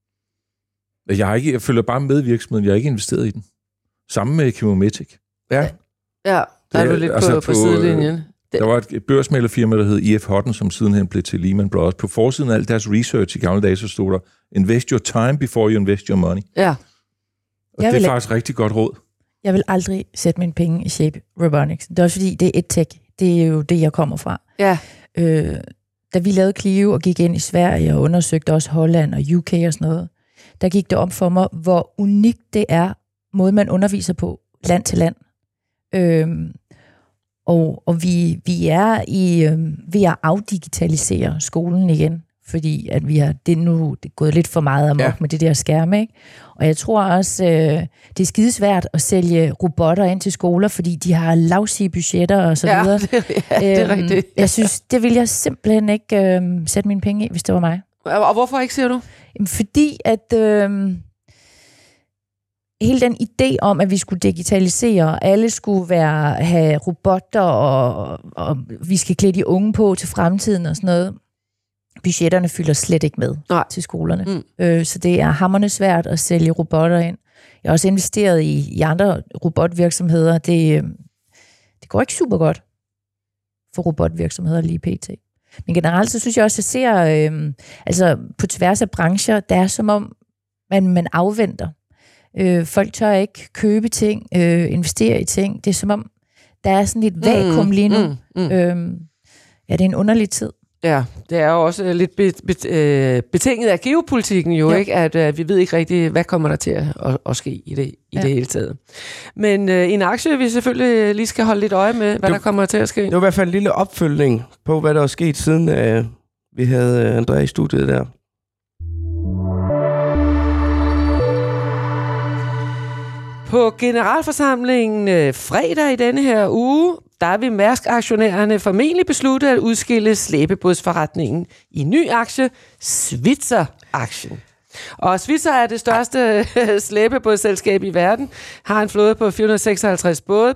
jeg følger bare med virksomheden. Jeg har ikke investeret i den. Sammen med Chemometec. Ja. Ja, der er du lidt på sidelinjen. Der var et børsmæglerfirma, der hed E.F. Hutton, som sidenhen blev til Lehman Brothers. På forsiden af alt deres research i gamle dage, så stod der, invest your time before you invest your money. Ja. Og det er faktisk rigtig godt råd. Jeg vil aldrig sætte mine penge i Shape Robotics. Det er også fordi, det er EdTech. Det er jo det, jeg kommer fra. Ja. Da vi lavede Clio og gik ind i Sverige og undersøgte også Holland og UK og sådan noget, der gik det om for mig, hvor unikt det er, måde man underviser på land til land. Og vi er ved at afdigitalisere skolen igen, fordi at det er gået lidt for meget amok med det der skærme, ikke? Og jeg tror også, det er skidesvært at sælge robotter ind til skoler, fordi de har lavsige budgetter og så videre. Det er rigtigt. Jeg synes, det vil jeg simpelthen ikke sætte mine penge i, hvis det var mig. Og hvorfor ikke, siger du? Fordi at hele den idé om, at vi skulle digitalisere, og alle skulle have robotter, og vi skal klæde de unge på til fremtiden og sådan noget, budgetterne fylder slet ikke med til skolerne. Så det er hamrende svært at sælge robotter ind. Jeg har også investeret i andre robotvirksomheder. Det går ikke super godt for robotvirksomheder lige pt. Men generelt så synes jeg også, at jeg ser på tværs af brancher, der er som om, man afventer. Folk tør ikke købe ting, investere i ting. Det er som om, der er sådan et vakuum lige nu. Det er en underlig tid. Ja, det er jo også lidt betinget af geopolitikken jo, ikke? At vi ved ikke rigtig, hvad kommer der til at ske i det hele taget. Men en aktie, vi selvfølgelig lige skal holde lidt øje med, hvad der kommer til at ske. Det var i hvert fald en lille opfølgning på, hvad der er sket siden vi havde André i studiet der. På generalforsamlingen fredag i denne her uge, der vil Mærsk-aktionærerne formentlig beslutte at udskille slæbebådsforretningen i ny aktie, Svitzer-aktien. Og Svitzer er det største slæbebådsselskab i verden, har en flåde på 456 både,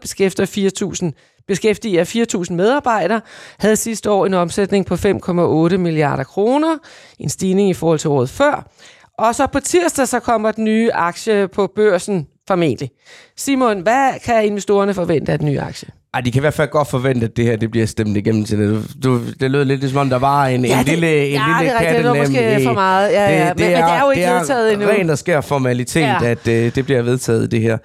beskæftiger 4.000 medarbejdere, havde sidste år en omsætning på 5,8 milliarder kroner, en stigning i forhold til året før. Og så på tirsdag så kommer den nye aktie på børsen formentlig. Simon, hvad kan investorerne forvente af den nye aktie? De kan i hvert fald godt forvente, at det her det bliver stemt igennem til det. Det lød lidt som om, der var en lille det er måske for meget. Men det er jo ikke vedtaget endnu. Det er ren og skær formalitet, at det bliver vedtaget, det her.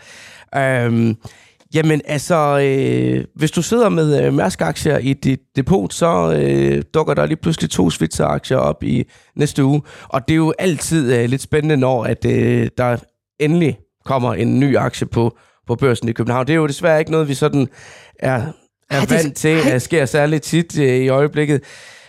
Jamen altså, hvis du sidder med Mærsk-aktier i dit depot, så dukker der lige pludselig 2 Svitzer-aktier op i næste uge. Og det er jo altid lidt spændende, når at der endelig kommer en ny aktie på børsen i København. Det er jo desværre ikke noget, vi sådan er vant til, at sker særligt tit i øjeblikket.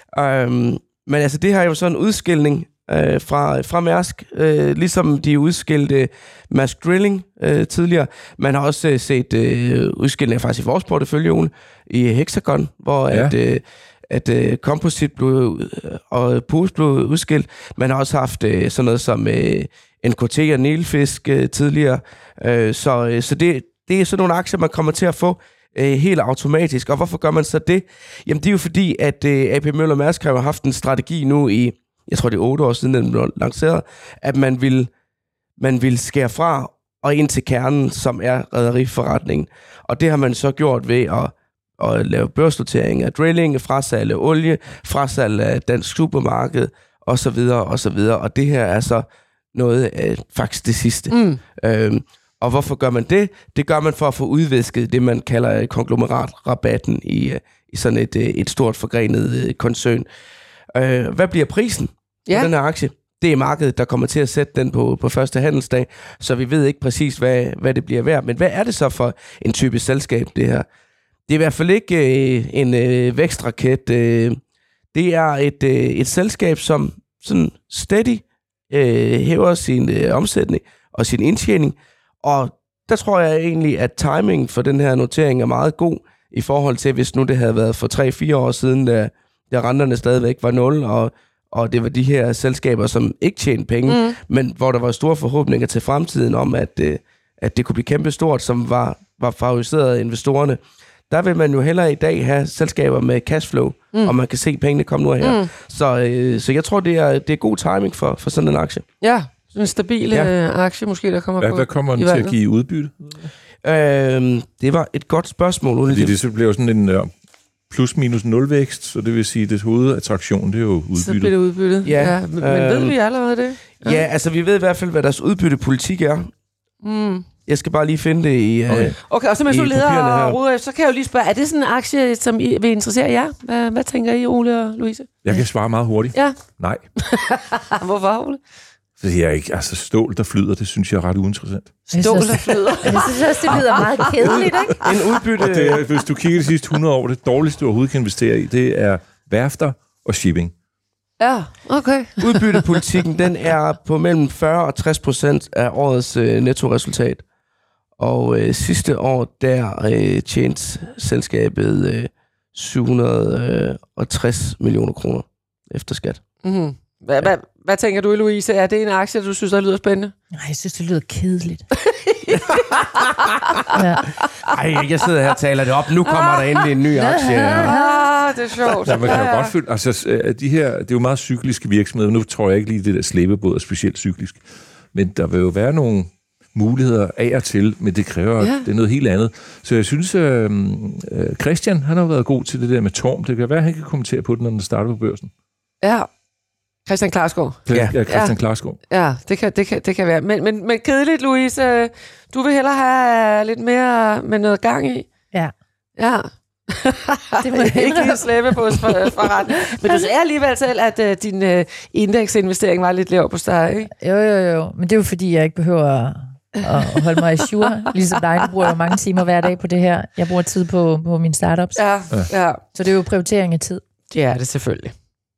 Men altså, det har jo sådan en udskilning fra Mærsk, ligesom de udskilte Mærsk Drilling tidligere. Man har også set udskilninger faktisk i vores portefølje i Hexagon, hvor at Composite og Pose blev udskilt. Man har også haft sådan noget som NKT og Nilfisk tidligere. Så det er sådan nogle aktier, man kommer til at få helt automatisk. Og hvorfor gør man så det? Jamen det er jo fordi, at AP Møller Mærsk har haft en strategi nu i, jeg tror det er 8 år siden, den blev lanceret, at man vil skære fra og ind til kernen, som er rederiforretningen. Og det har man så gjort ved at lave børsnotering af drilling, frasalg af olie, frasalg af dansk supermarked, osv. Og det her er så noget af faktisk det sidste. Og hvorfor gør man det? Det gør man for at få udvisket det, man kalder konglomeratrabatten i sådan et stort forgrenet koncern. Hvad bliver prisen på den her aktie? Det er markedet, der kommer til at sætte den på første handelsdag, så vi ved ikke præcis, hvad det bliver værd. Men hvad er det så for en type selskab, det her? Det er i hvert fald ikke en vækstraket. Det er et selskab, som sådan steady hæver sin omsætning og sin indtjening. Og der tror jeg egentlig, at timingen for den her notering er meget god i forhold til, hvis nu det havde været for 3-4 år siden, da renterne stadigvæk var 0, og det var de her selskaber, som ikke tjente penge, men hvor der var store forhåbninger til fremtiden om, at det kunne blive kæmpestort, som var favoriseret af investorerne. Der vil man jo hellere i dag have selskaber med cashflow, og man kan se pengene komme nu her. Så jeg tror, det er god timing for sådan en aktie. Ja, en stabil aktie måske, der kommer på. Hvad kommer den til at give udbytte? Det var et godt spørgsmål. Fordi det bliver sådan en plus-minus nulvækst, så det vil sige, at det hovedattraktion, det er jo udbyttet. Så bliver det udbyttet. Ja. Men ved vi allerede det? Ja, altså vi ved i hvert fald, hvad deres udbyttepolitik er. Jeg skal bare lige finde det i okay, og så mens du leder og roder, så kan jeg jo lige spørge, er det sådan en aktie, som I vil interessere jer? Hvad tænker I, Ole og Louise? Jeg kan svare meget hurtigt. Ja. Nej. Hvorfor, Ole? Fordi jeg ikke, altså stål, der flyder, det synes jeg er ret uinteressant. Stål, der flyder? Jeg synes også, det lyder meget kedeligt, ikke? En udbytte... Og det er, hvis du kigger de sidste 100 år, det dårligste, du overhovedet kan investere i, det er værfter og shipping. Ja, okay. Udbyttepolitikken, den er på mellem 40 og 60% af årets nettoresultat. Og sidste år, der tjente selskabet 760 millioner kroner efter skat. Mm-hmm. Hvad tænker du, Louise? Er det en aktie, du synes, der lyder spændende? Nej, jeg synes, det lyder kedeligt. Ej, jeg sidder her og taler det op. Nu kommer der endelig en ny aktie. Det er sjovt. Ja, man kan jo godt føle, altså de her, det er jo meget cykliske virksomheder. Nu tror jeg ikke lige, det der slæbebåd er specielt cyklisk. Men der vil jo være nogle muligheder af og til, men det kræver, det er noget helt andet. Så jeg synes, Christian, han har været god til det der med Torm. Det kan være, han kan kommentere på den, når den starter på børsen. Ja. Christian Klarsgaard. Ja, Christian Klarsgaard. Ja, det kan være. Men kedeligt, Louise. Du vil hellere have lidt mere med noget gang i. Ja. Ja. Det må ikke lige slæbe på os for retten. Men du sagde alligevel selv, at din indeksinvestering var lidt lav på start, ikke? Jo. Men det er jo fordi, jeg ikke behøver at holde mig i sure. Ligesom dig, du bruger jo mange timer hver dag på det her. Jeg bruger tid på mine startups. Ja. Så det er jo prioritering af tid. Det er det selvfølgelig.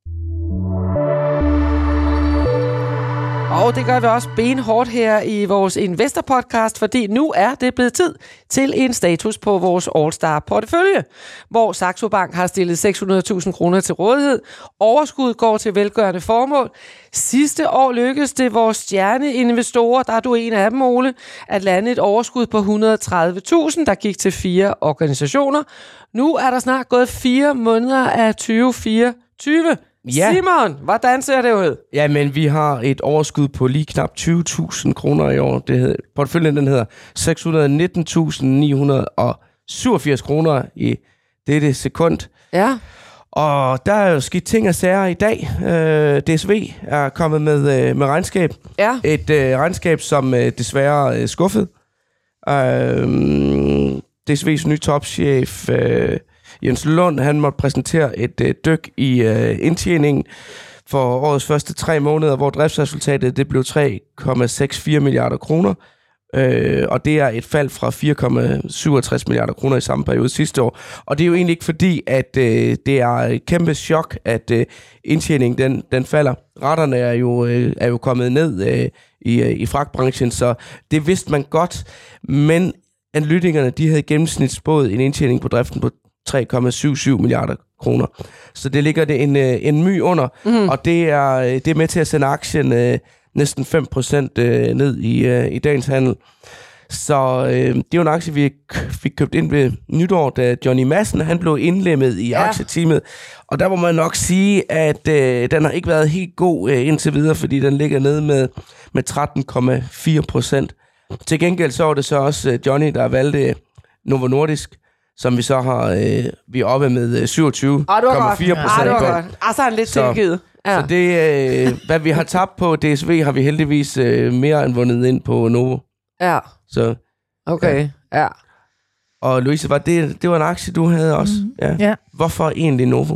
Og det gør vi også benhårdt her i vores Investor-podcast, fordi nu er det blevet tid til en status på vores All-Star-portefølje, hvor Saxo Bank har stillet 600.000 kroner til rådighed. Overskud går til velgørende formål. Sidste år lykkedes det vores stjerneinvestorer, der er du en af dem, Ole, at lande et overskud på 130.000, der gik til 4 organisationer. Nu er der snart gået 4 måneder af 2024. Ja. Simon, hvordan ser det ud? Ja, men vi har et overskud på lige knap 20.000 kroner i år. Porteføljen den hedder 619.987 kroner i dette sekund. Ja. Og der er jo skidt ting og sager i dag. DSV er kommet med regnskab. Ja. Et regnskab, som desværre skuffede. DSV's nye topchef... Jens Lund, han måtte præsentere et dyk i indtjeningen for årets første 3 måneder, hvor driftsresultatet det blev 3,64 milliarder kroner. Og det er et fald fra 4,67 milliarder kroner i samme periode sidste år. Og det er jo egentlig ikke fordi, at det er et kæmpe chok, at indtjeningen den falder. Retterne er jo kommet ned i fragtbranchen, så det vidste man godt. Men analytikerne, de havde gennemsnitsspået en indtjening på driften på 3,77 milliarder kroner. Så det ligger det en my under, og det er med til at sende aktien næsten 5% ned i dagens handel. Så det er jo en aktie, vi fik købt ind ved nytår, da Johnny Madsen han blev indlemmet i aktieteamet. Og der må man nok sige, at den har ikke været helt god indtil videre, fordi den ligger nede med 13,4%. Til gengæld så var det så også Johnny, der valgte Novo Nordisk, som vi så har, vi er oppe med 27,4%. Det var godt. Altså han lidt tilgivet. Ja. Så det, hvad vi har tabt på DSV, har vi heldigvis mere end vundet ind på Novo. Ja. Så, okay, ja. Og Louise, det var en aktie, du havde også? Ja. Hvorfor egentlig Novo?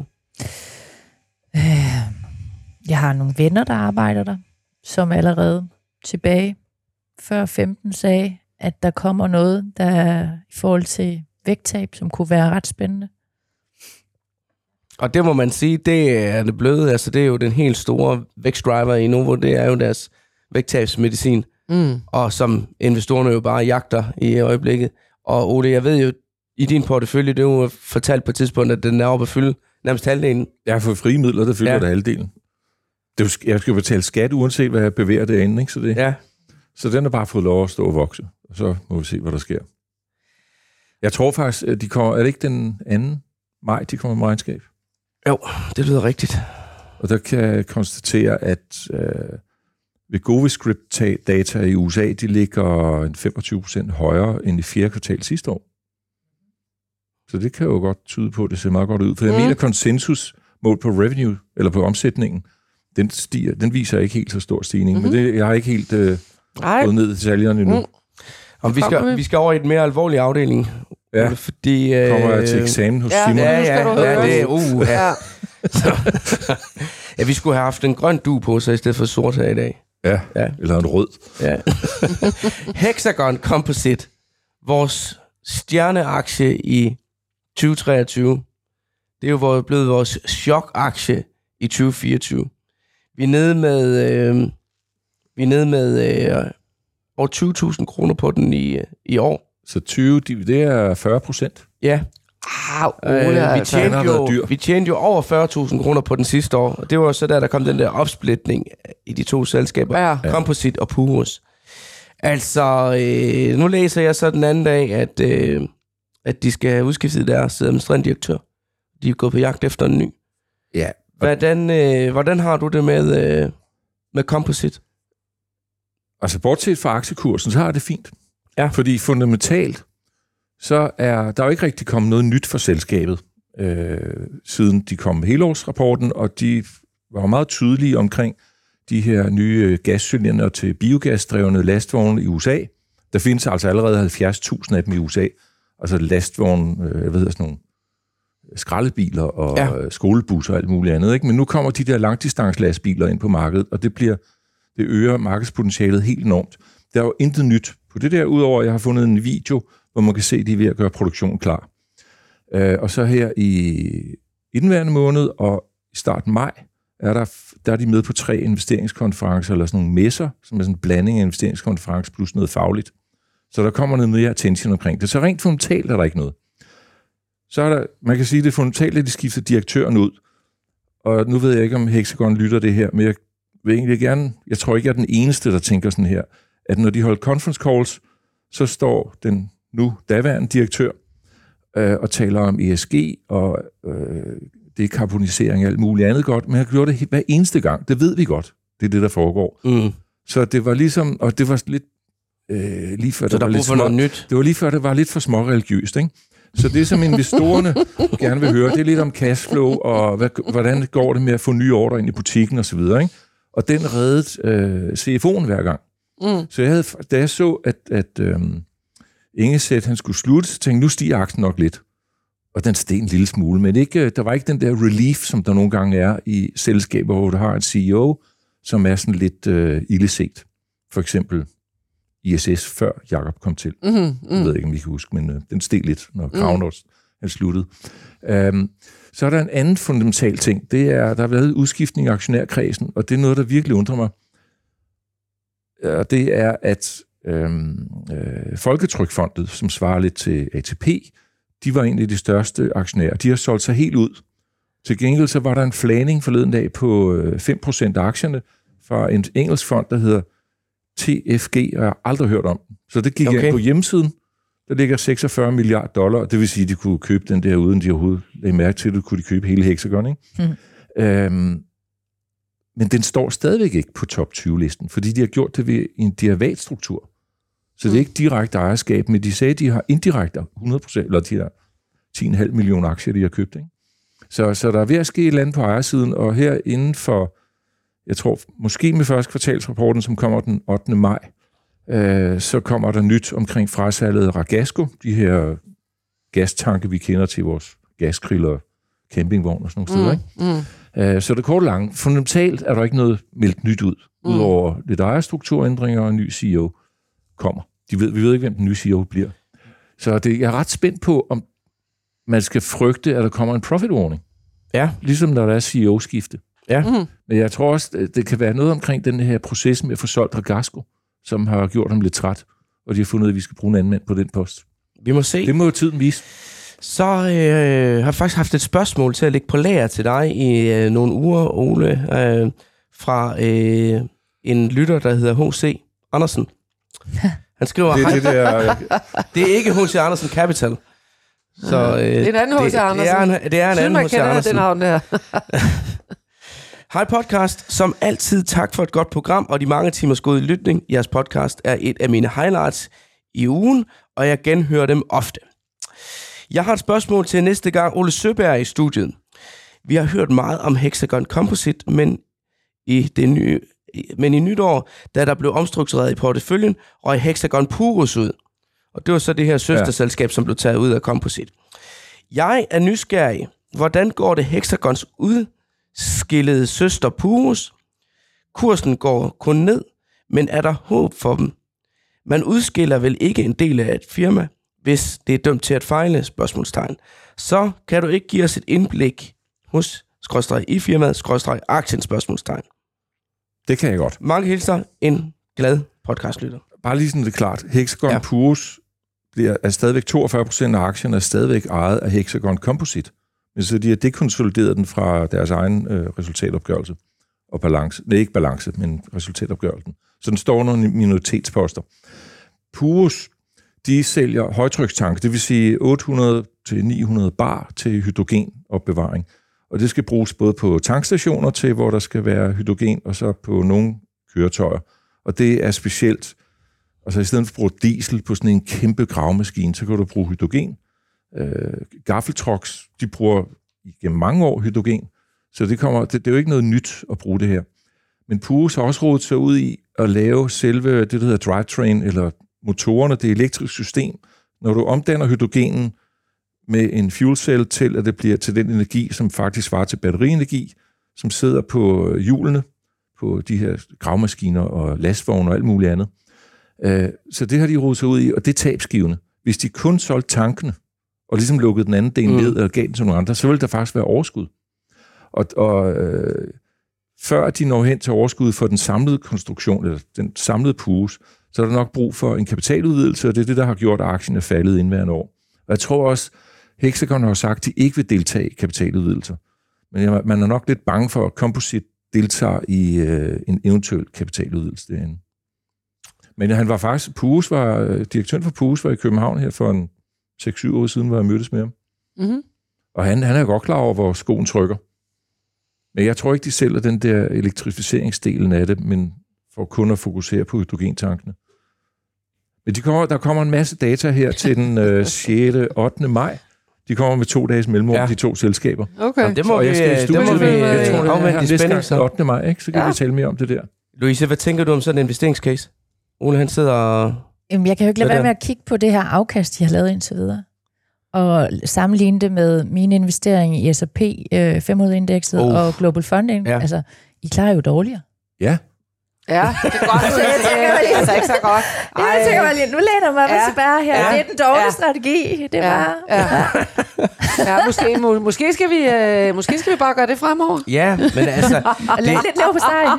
Jeg har nogle venner, der arbejder der, som allerede tilbage før 15 sagde, at der kommer noget, der er i forhold til vægttab, som kunne være ret spændende. Og det må man sige, det er det bløde. Altså, det er jo den helt store vækstdriver i Novo. Det er jo deres vægttabsmedicin. Og som investorerne jo bare jagter i øjeblikket. Og Ole, jeg ved jo, i din portefølje, det er jo fortalt på et tidspunkt, at den er oppe at fylde nærmest halvdelen. Jeg har fået frie midler, der fylder det halvdelen. Jeg skal jo betale skat, uanset hvad jeg bevæger derinde. Ikke? Så den har bare fået lov at stå og vokse. Og så må vi se, hvad der sker. Jeg tror faktisk, at de kommer... Er det ikke den 2. maj, de kommer med regnskab? Jo, det lyder rigtigt. Og der kan jeg konstatere, at Wegovy-script data i USA, de ligger 25% højere end i 4. kvartal sidste år. Så det kan jo godt tyde på, at det ser meget godt ud. For jeg mener, konsensus mål på revenue, eller på omsætningen, den viser ikke helt så stor stigning. Men det, jeg har ikke helt gået ned i detaljerne endnu. Og vi skal over i et mere alvorlig afdeling. Ja, fordi, kommer jeg til eksamen hos Simon. Ja, det er ja, vi skulle have haft en grøn dug på, så i stedet for sort her i dag. Ja, eller en rød. Ja. Hexagon Composite, vores stjerneaktie i 2023, det er jo blevet vores chokaktie i 2024. Vi er nede med over 20.000 kroner på den i år. Så 20, det er 40%. Ja. Vi tjente jo over 40.000 kroner på den sidste år, og det var så der kom den der opsplitning i de to selskaber, Composite og Purus. Altså, nu læser jeg så den anden dag, at de skal have udskiftet deres administrerende direktør. De er gået på jagt efter en ny. Ja. Hvordan har du det med Composite? Altså, bortset fra aktiekursen, så har det fint. Ja. Fordi fundamentalt, så er der jo ikke rigtig kommet noget nyt for selskabet, siden de kom med helårsrapporten, og de var meget tydelige omkring de her nye gascylinder til biogasdrevne lastvogne i USA. Der findes altså allerede 70.000 af dem i USA. Altså lastvogne, sådan nogle skraldebiler og skolebusser og alt muligt andet. Ikke? Men nu kommer de der langdistancelastbiler ind på markedet, og det øger markedspotentialet helt enormt. Der er jo intet nyt på det der, udover at jeg har fundet en video, hvor man kan se, at de er ved at gøre produktionen klar. Og så her i indeværende måned og i starten maj, der er de med på 3 investeringskonferencer, eller sådan nogle messer, som er sådan en blanding af investeringskonference plus noget fagligt. Så der kommer noget mere attention omkring det. Så rent fundamentalt er der ikke noget. Så er der, man kan sige, det er fundamentalt, at de skifter direktøren ud. Og nu ved jeg ikke, om Hexagon lytter det her, men jeg vil egentlig gerne, jeg tror ikke, jeg er den eneste, der tænker sådan her, at når de holder conference calls, så står den nu daværende direktør og taler om ESG og dekarbonisering og alt muligt andet godt, men han gjorde det hver eneste gang. Det ved vi godt. Det er det, der foregår. Så det var ligesom, og det var lidt lige før, så der var lidt nyt. Det var lige før, det var lidt for småreligiøst, ikke? Så det, som investorerne gerne vil høre, det er lidt om cashflow, og hvordan går det med at få nye ordre ind i butikken osv., ikke? Og den reddede CFO'en hver gang. Så da jeg så, at Inge sagde, at han skulle slutte, så tænkte jeg, nu stiger aktien nok lidt. Og den steg en lille smule, men der var ikke den der relief, som der nogle gange er i selskaber, hvor du har en CEO, som er sådan lidt illeset. For eksempel ISS, før Jakob kom til. Jeg ved ikke, om I kan huske, men den steg lidt, når Kravnors han sluttede. Så er der en anden fundamental ting. Det er, der har været udskiftning af aktionærkredsen, og det er noget, der virkelig undrer mig. Og det er, at Folketrykfondet, som svarer lidt til ATP, de var egentlig de største aktionærer. De har solgt sig helt ud. Til gengæld så var der en flagning forleden dag på 5% af aktierne fra en engelsk fond, der hedder TFG, og jeg har aldrig hørt om den. Så det gik ind på hjemmesiden. Der ligger $46 milliarder, og det vil sige, at de kunne købe den der, uden de overhovedet lagde mærke til det, kunne de købe hele Hexagon, ikke? Men den står stadigvæk ikke på top 20-listen, fordi de har gjort det ved en derivatstruktur. Så det er ikke direkte ejerskab, men de sagde, at de har indirekte 100%, eller de har 10,5 millioner aktier, de har købt, ikke? Så der er ved at ske et eller andet på ejersiden, og her inden for, jeg tror, måske med første kvartalsrapporten, som kommer den 8. maj, Så kommer der nyt omkring frasalget Ragasco, de her gastanke, vi kender til vores gaskriller, campingvogn og sådan nogle steder. Ikke? Så det korte lange. Fundamentalt er der ikke noget meldt nyt ud, udover lidt ejerstrukturændringer og en ny CEO kommer. Vi ved ikke, hvem den nye CEO bliver. Så jeg er ret spændt på, om man skal frygte, at der kommer en profit warning. Ja. Ligesom når der er CEO-skifte. Ja. Men jeg tror også, det kan være noget omkring den her proces med at få solgt Ragasco, som har gjort ham lidt træt, og de har fundet, at vi skal bruge en anden mand på den post. Vi må se. Det må jo tiden vise. Så har jeg faktisk haft et spørgsmål til at lægge på lager til dig i nogle uger, Ole, fra en lytter, der hedder H.C. Andersen. Han skriver... Det er ikke H.C. Andersen Capital. Så, det er en anden H.C. Andersen. Det er en anden H.C. Andersen. Den navn der. Hej podcast. Som altid tak for et godt program og de mange timers gode lytning. Jeres podcast er et af mine highlights i ugen, og jeg genhører dem ofte. Jeg har et spørgsmål til næste gang Ole Søberg er i studiet. Vi har hørt meget om Hexagon Composite, men i nytår, da der blev omstruktureret i porteføljen, røg Hexagon Purus ud. Og det var så det her søsterselskab, som blev taget ud af Composite. Jeg er nysgerrig. Hvordan går det Hexagons udskillede søster Purus? Kursen går kun ned, men er der håb for dem? Man udskiller vel ikke en del af et firma, hvis det er dømt til at fejle, spørgsmålstegn. Så kan du ikke give os et indblik hos / i firmaet / aktien, spørgsmålstegn. Det kan jeg godt. Mange hilser, en glad podcastlytter. Bare lige sådan det er klart. Hexagon Purus er stadigvæk 42% af aktierne er stadigvæk ejet af Hexagon Composite. Men så de har dekonsolideret den fra deres egen resultatopgørelse og balance. Nej, ikke balance, men resultatopgørelsen. Så den står nogle minoritetsposter. Purus, de sælger højtrykstanke, det vil sige 800-900 bar til hydrogenopbevaring. Og det skal bruges både på tankstationer til, hvor der skal være hydrogen, og så på nogle køretøjer. Og det er specielt, altså i stedet for at bruge diesel på sådan en kæmpe gravemaskine, så kan du bruge hydrogen. Gaffeltrucks, de bruger igennem mange år hydrogen, så det er jo ikke noget nyt at bruge det her. Men Purus har også rodet sig ud i at lave selve det, der hedder drivetrain, eller motorerne, det elektriske system. Når du omdanner hydrogenen med en fuel cell til, at det bliver til den energi, som faktisk svarer til batterieenergi, som sidder på hjulene, på de her gravemaskiner og lastvogne og alt muligt andet. Så det har de rodet sig ud i, og det er tabsgivende. Hvis de kun solgte tankene, og ligesom lukkede den anden del ned og gav den til nogle andre, så ville der faktisk være overskud. Og før de når hen til overskud for den samlede konstruktion, eller den samlede Purus, så er der nok brug for en kapitaludvidelse, og det er det, der har gjort, at aktien er faldet indværende år. Og jeg tror også, Hexagon har sagt, at de ikke vil deltage i kapitaludvidelser. Men man er nok lidt bange for, at Composite deltager i en eventuel kapitaludvidelse derinde. Men han var faktisk, direktøren for Purus var i København her for en 6-7 år siden, hvor jeg mødtes med ham. Mm-hmm. Og han er godt klar over, hvor skoen trykker. Men jeg tror ikke, de sælger den der elektrificeringsdelen af det, men for kun at fokusere på hydrogentankene. Men der kommer en masse data her til den 6. 8. maj. De kommer med 2 dages mellemrum, de 2 selskaber. Okay. Og det må vi afvente i spænding. Så 8. maj, ikke? Så kan vi tale mere om det der. Louise, hvad tænker du om sådan en investeringscase? Ole, han sidder og... Jamen, jeg kan jo ikke lade være med at kigge på det her afkast, de har lavet indtil videre. Og sammenligne det med mine investeringer i S&P 500-indekset og Global Funding. Ja. Altså, I klarer jo dårligere. Ja. Ja, det er godt. Det er altså ikke så godt. Jeg tænker bare lige, nu læner mig tilbage her. Det er den dårlige strategi. Det er bare... Ja, måske skal vi bare gøre det fremover. Ja, men altså... lidt lav på stegen.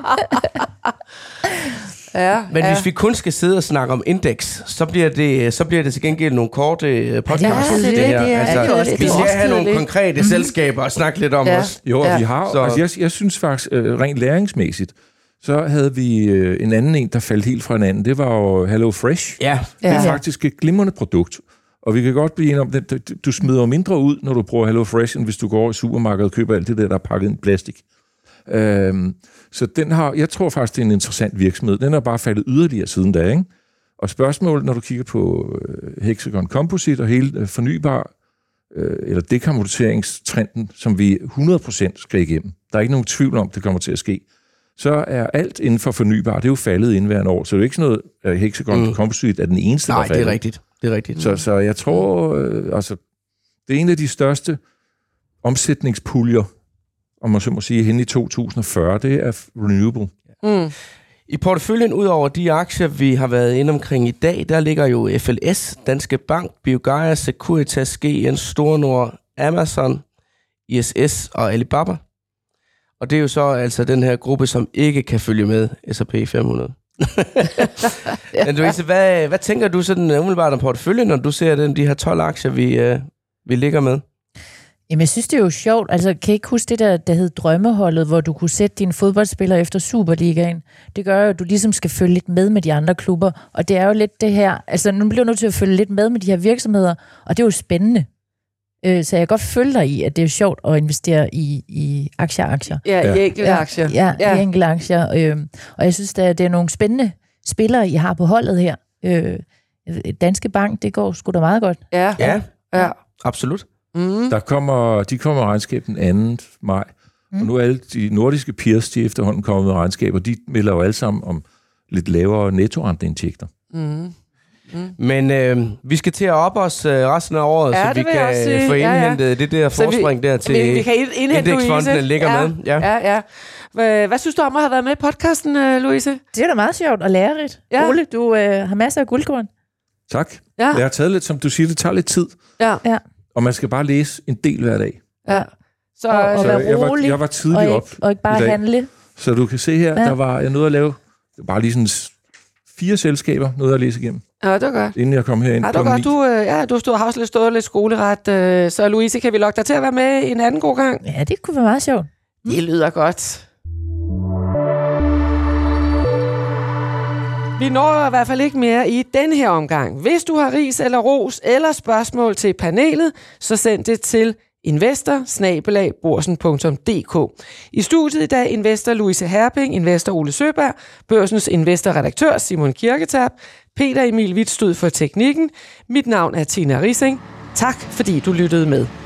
Men hvis vi kun skal sidde og snakke om indeks, så bliver det til gengæld nogle korte podcasts. Vi skal have nogle konkrete selskaber og snakke lidt om os. Jo, vi har. Altså, jeg synes faktisk, rent læringsmæssigt, så havde vi en anden en, der faldt helt fra en anden. Det var jo Hello Fresh. Ja. Det er faktisk et glimrende produkt. Og vi kan godt blive enige om, at du smider mindre ud, når du bruger Hello Fresh, end hvis du går over i supermarkedet og køber alt det der er pakket ind i plastik. Så jeg tror faktisk, det er en interessant virksomhed. Den er bare faldet yderligere siden da, ikke? Og spørgsmålet, når du kigger på Hexagon Composite og hele fornybar, eller dekarboneringstrenden, som vi 100% skal igennem. Der er ikke nogen tvivl om, det kommer til at ske. så er alt inden for fornybar, det er jo faldet indværende år. Så det er ikke sådan noget, Hexagon Composite er den eneste, der falder. Nej, det er rigtigt. Så jeg tror, det er en af de største omsætningspuljer, om man så må sige, hen i 2040, det er renewable. I porteføljen, ud over de aktier, vi har været inde omkring i dag, der ligger jo FLS, Danske Bank, BioGaia, Securitas, GN, Store Nord, Amazon, ISS og Alibaba. Og det er jo så altså den her gruppe, som ikke kan følge med S&P 500. Men Louise, hvad tænker du sådan umiddelbart om porteføljen, når du ser de her 12 aktier, vi ligger med? Jamen, jeg synes, det er jo sjovt. Altså, kan I ikke huske det der hed Drømmeholdet, hvor du kunne sætte dine fodboldspillere efter Superligaen? Det gør jo, at du ligesom skal følge lidt med de andre klubber. Og det er jo lidt det her... Altså, nu bliver du nødt til at følge lidt med de her virksomheder, og det er jo spændende. Så jeg kan godt følge dig i, at det er sjovt at investere i aktier. Ja, i enkelte aktier. Ja, i enkelte aktier. Og jeg synes, at det er nogle spændende spillere, I har på holdet her. Danske Bank, det går sgu da meget godt. Ja. Absolut. De kommer regnskab den 2. maj, og nu er alle de nordiske peers, de efterhånden kommet med regnskaber, de melder jo alle sammen om lidt lavere nettorenteindtægter. Men vi skal til at op os resten af året, så vi kan få indhentet det der forspring der til vi kan indeksfondene ligger med. Ja. Hvad synes du om at have været med i podcasten, Louise? Det er da meget sjovt og lærerigt. Ja. Ole, du har masser af guldkorn. Tak. Ja. Jeg har taget lidt, som du siger, det tager lidt tid. Ja. Og man skal bare læse en del hver dag. Ja. Så være rolig, jeg var tidligt op og ikke bare handle. Så du kan se her, der var jeg nåede at lave bare lige sådan 4 selskaber, noget at læse igennem. Ja, det var godt. Inden jeg kom herind. Ja, det var godt. Du har stået lidt skoleret. Så Louise, kan vi lokke dig til at være med en anden god gang? Ja, det kunne være meget sjovt. Det lyder godt. Vi når i hvert fald ikke mere i denne her omgang. Hvis du har ris eller ros eller spørgsmål til panelet, så send det til investor@borsen.dk. I studiet i dag investor Louise Herping, investor Ole Søberg, Børsens investorredaktør Simon Kirketab, Peter Emil Wittstød for teknikken. Mit navn er Tina Rising. Tak fordi du lyttede med.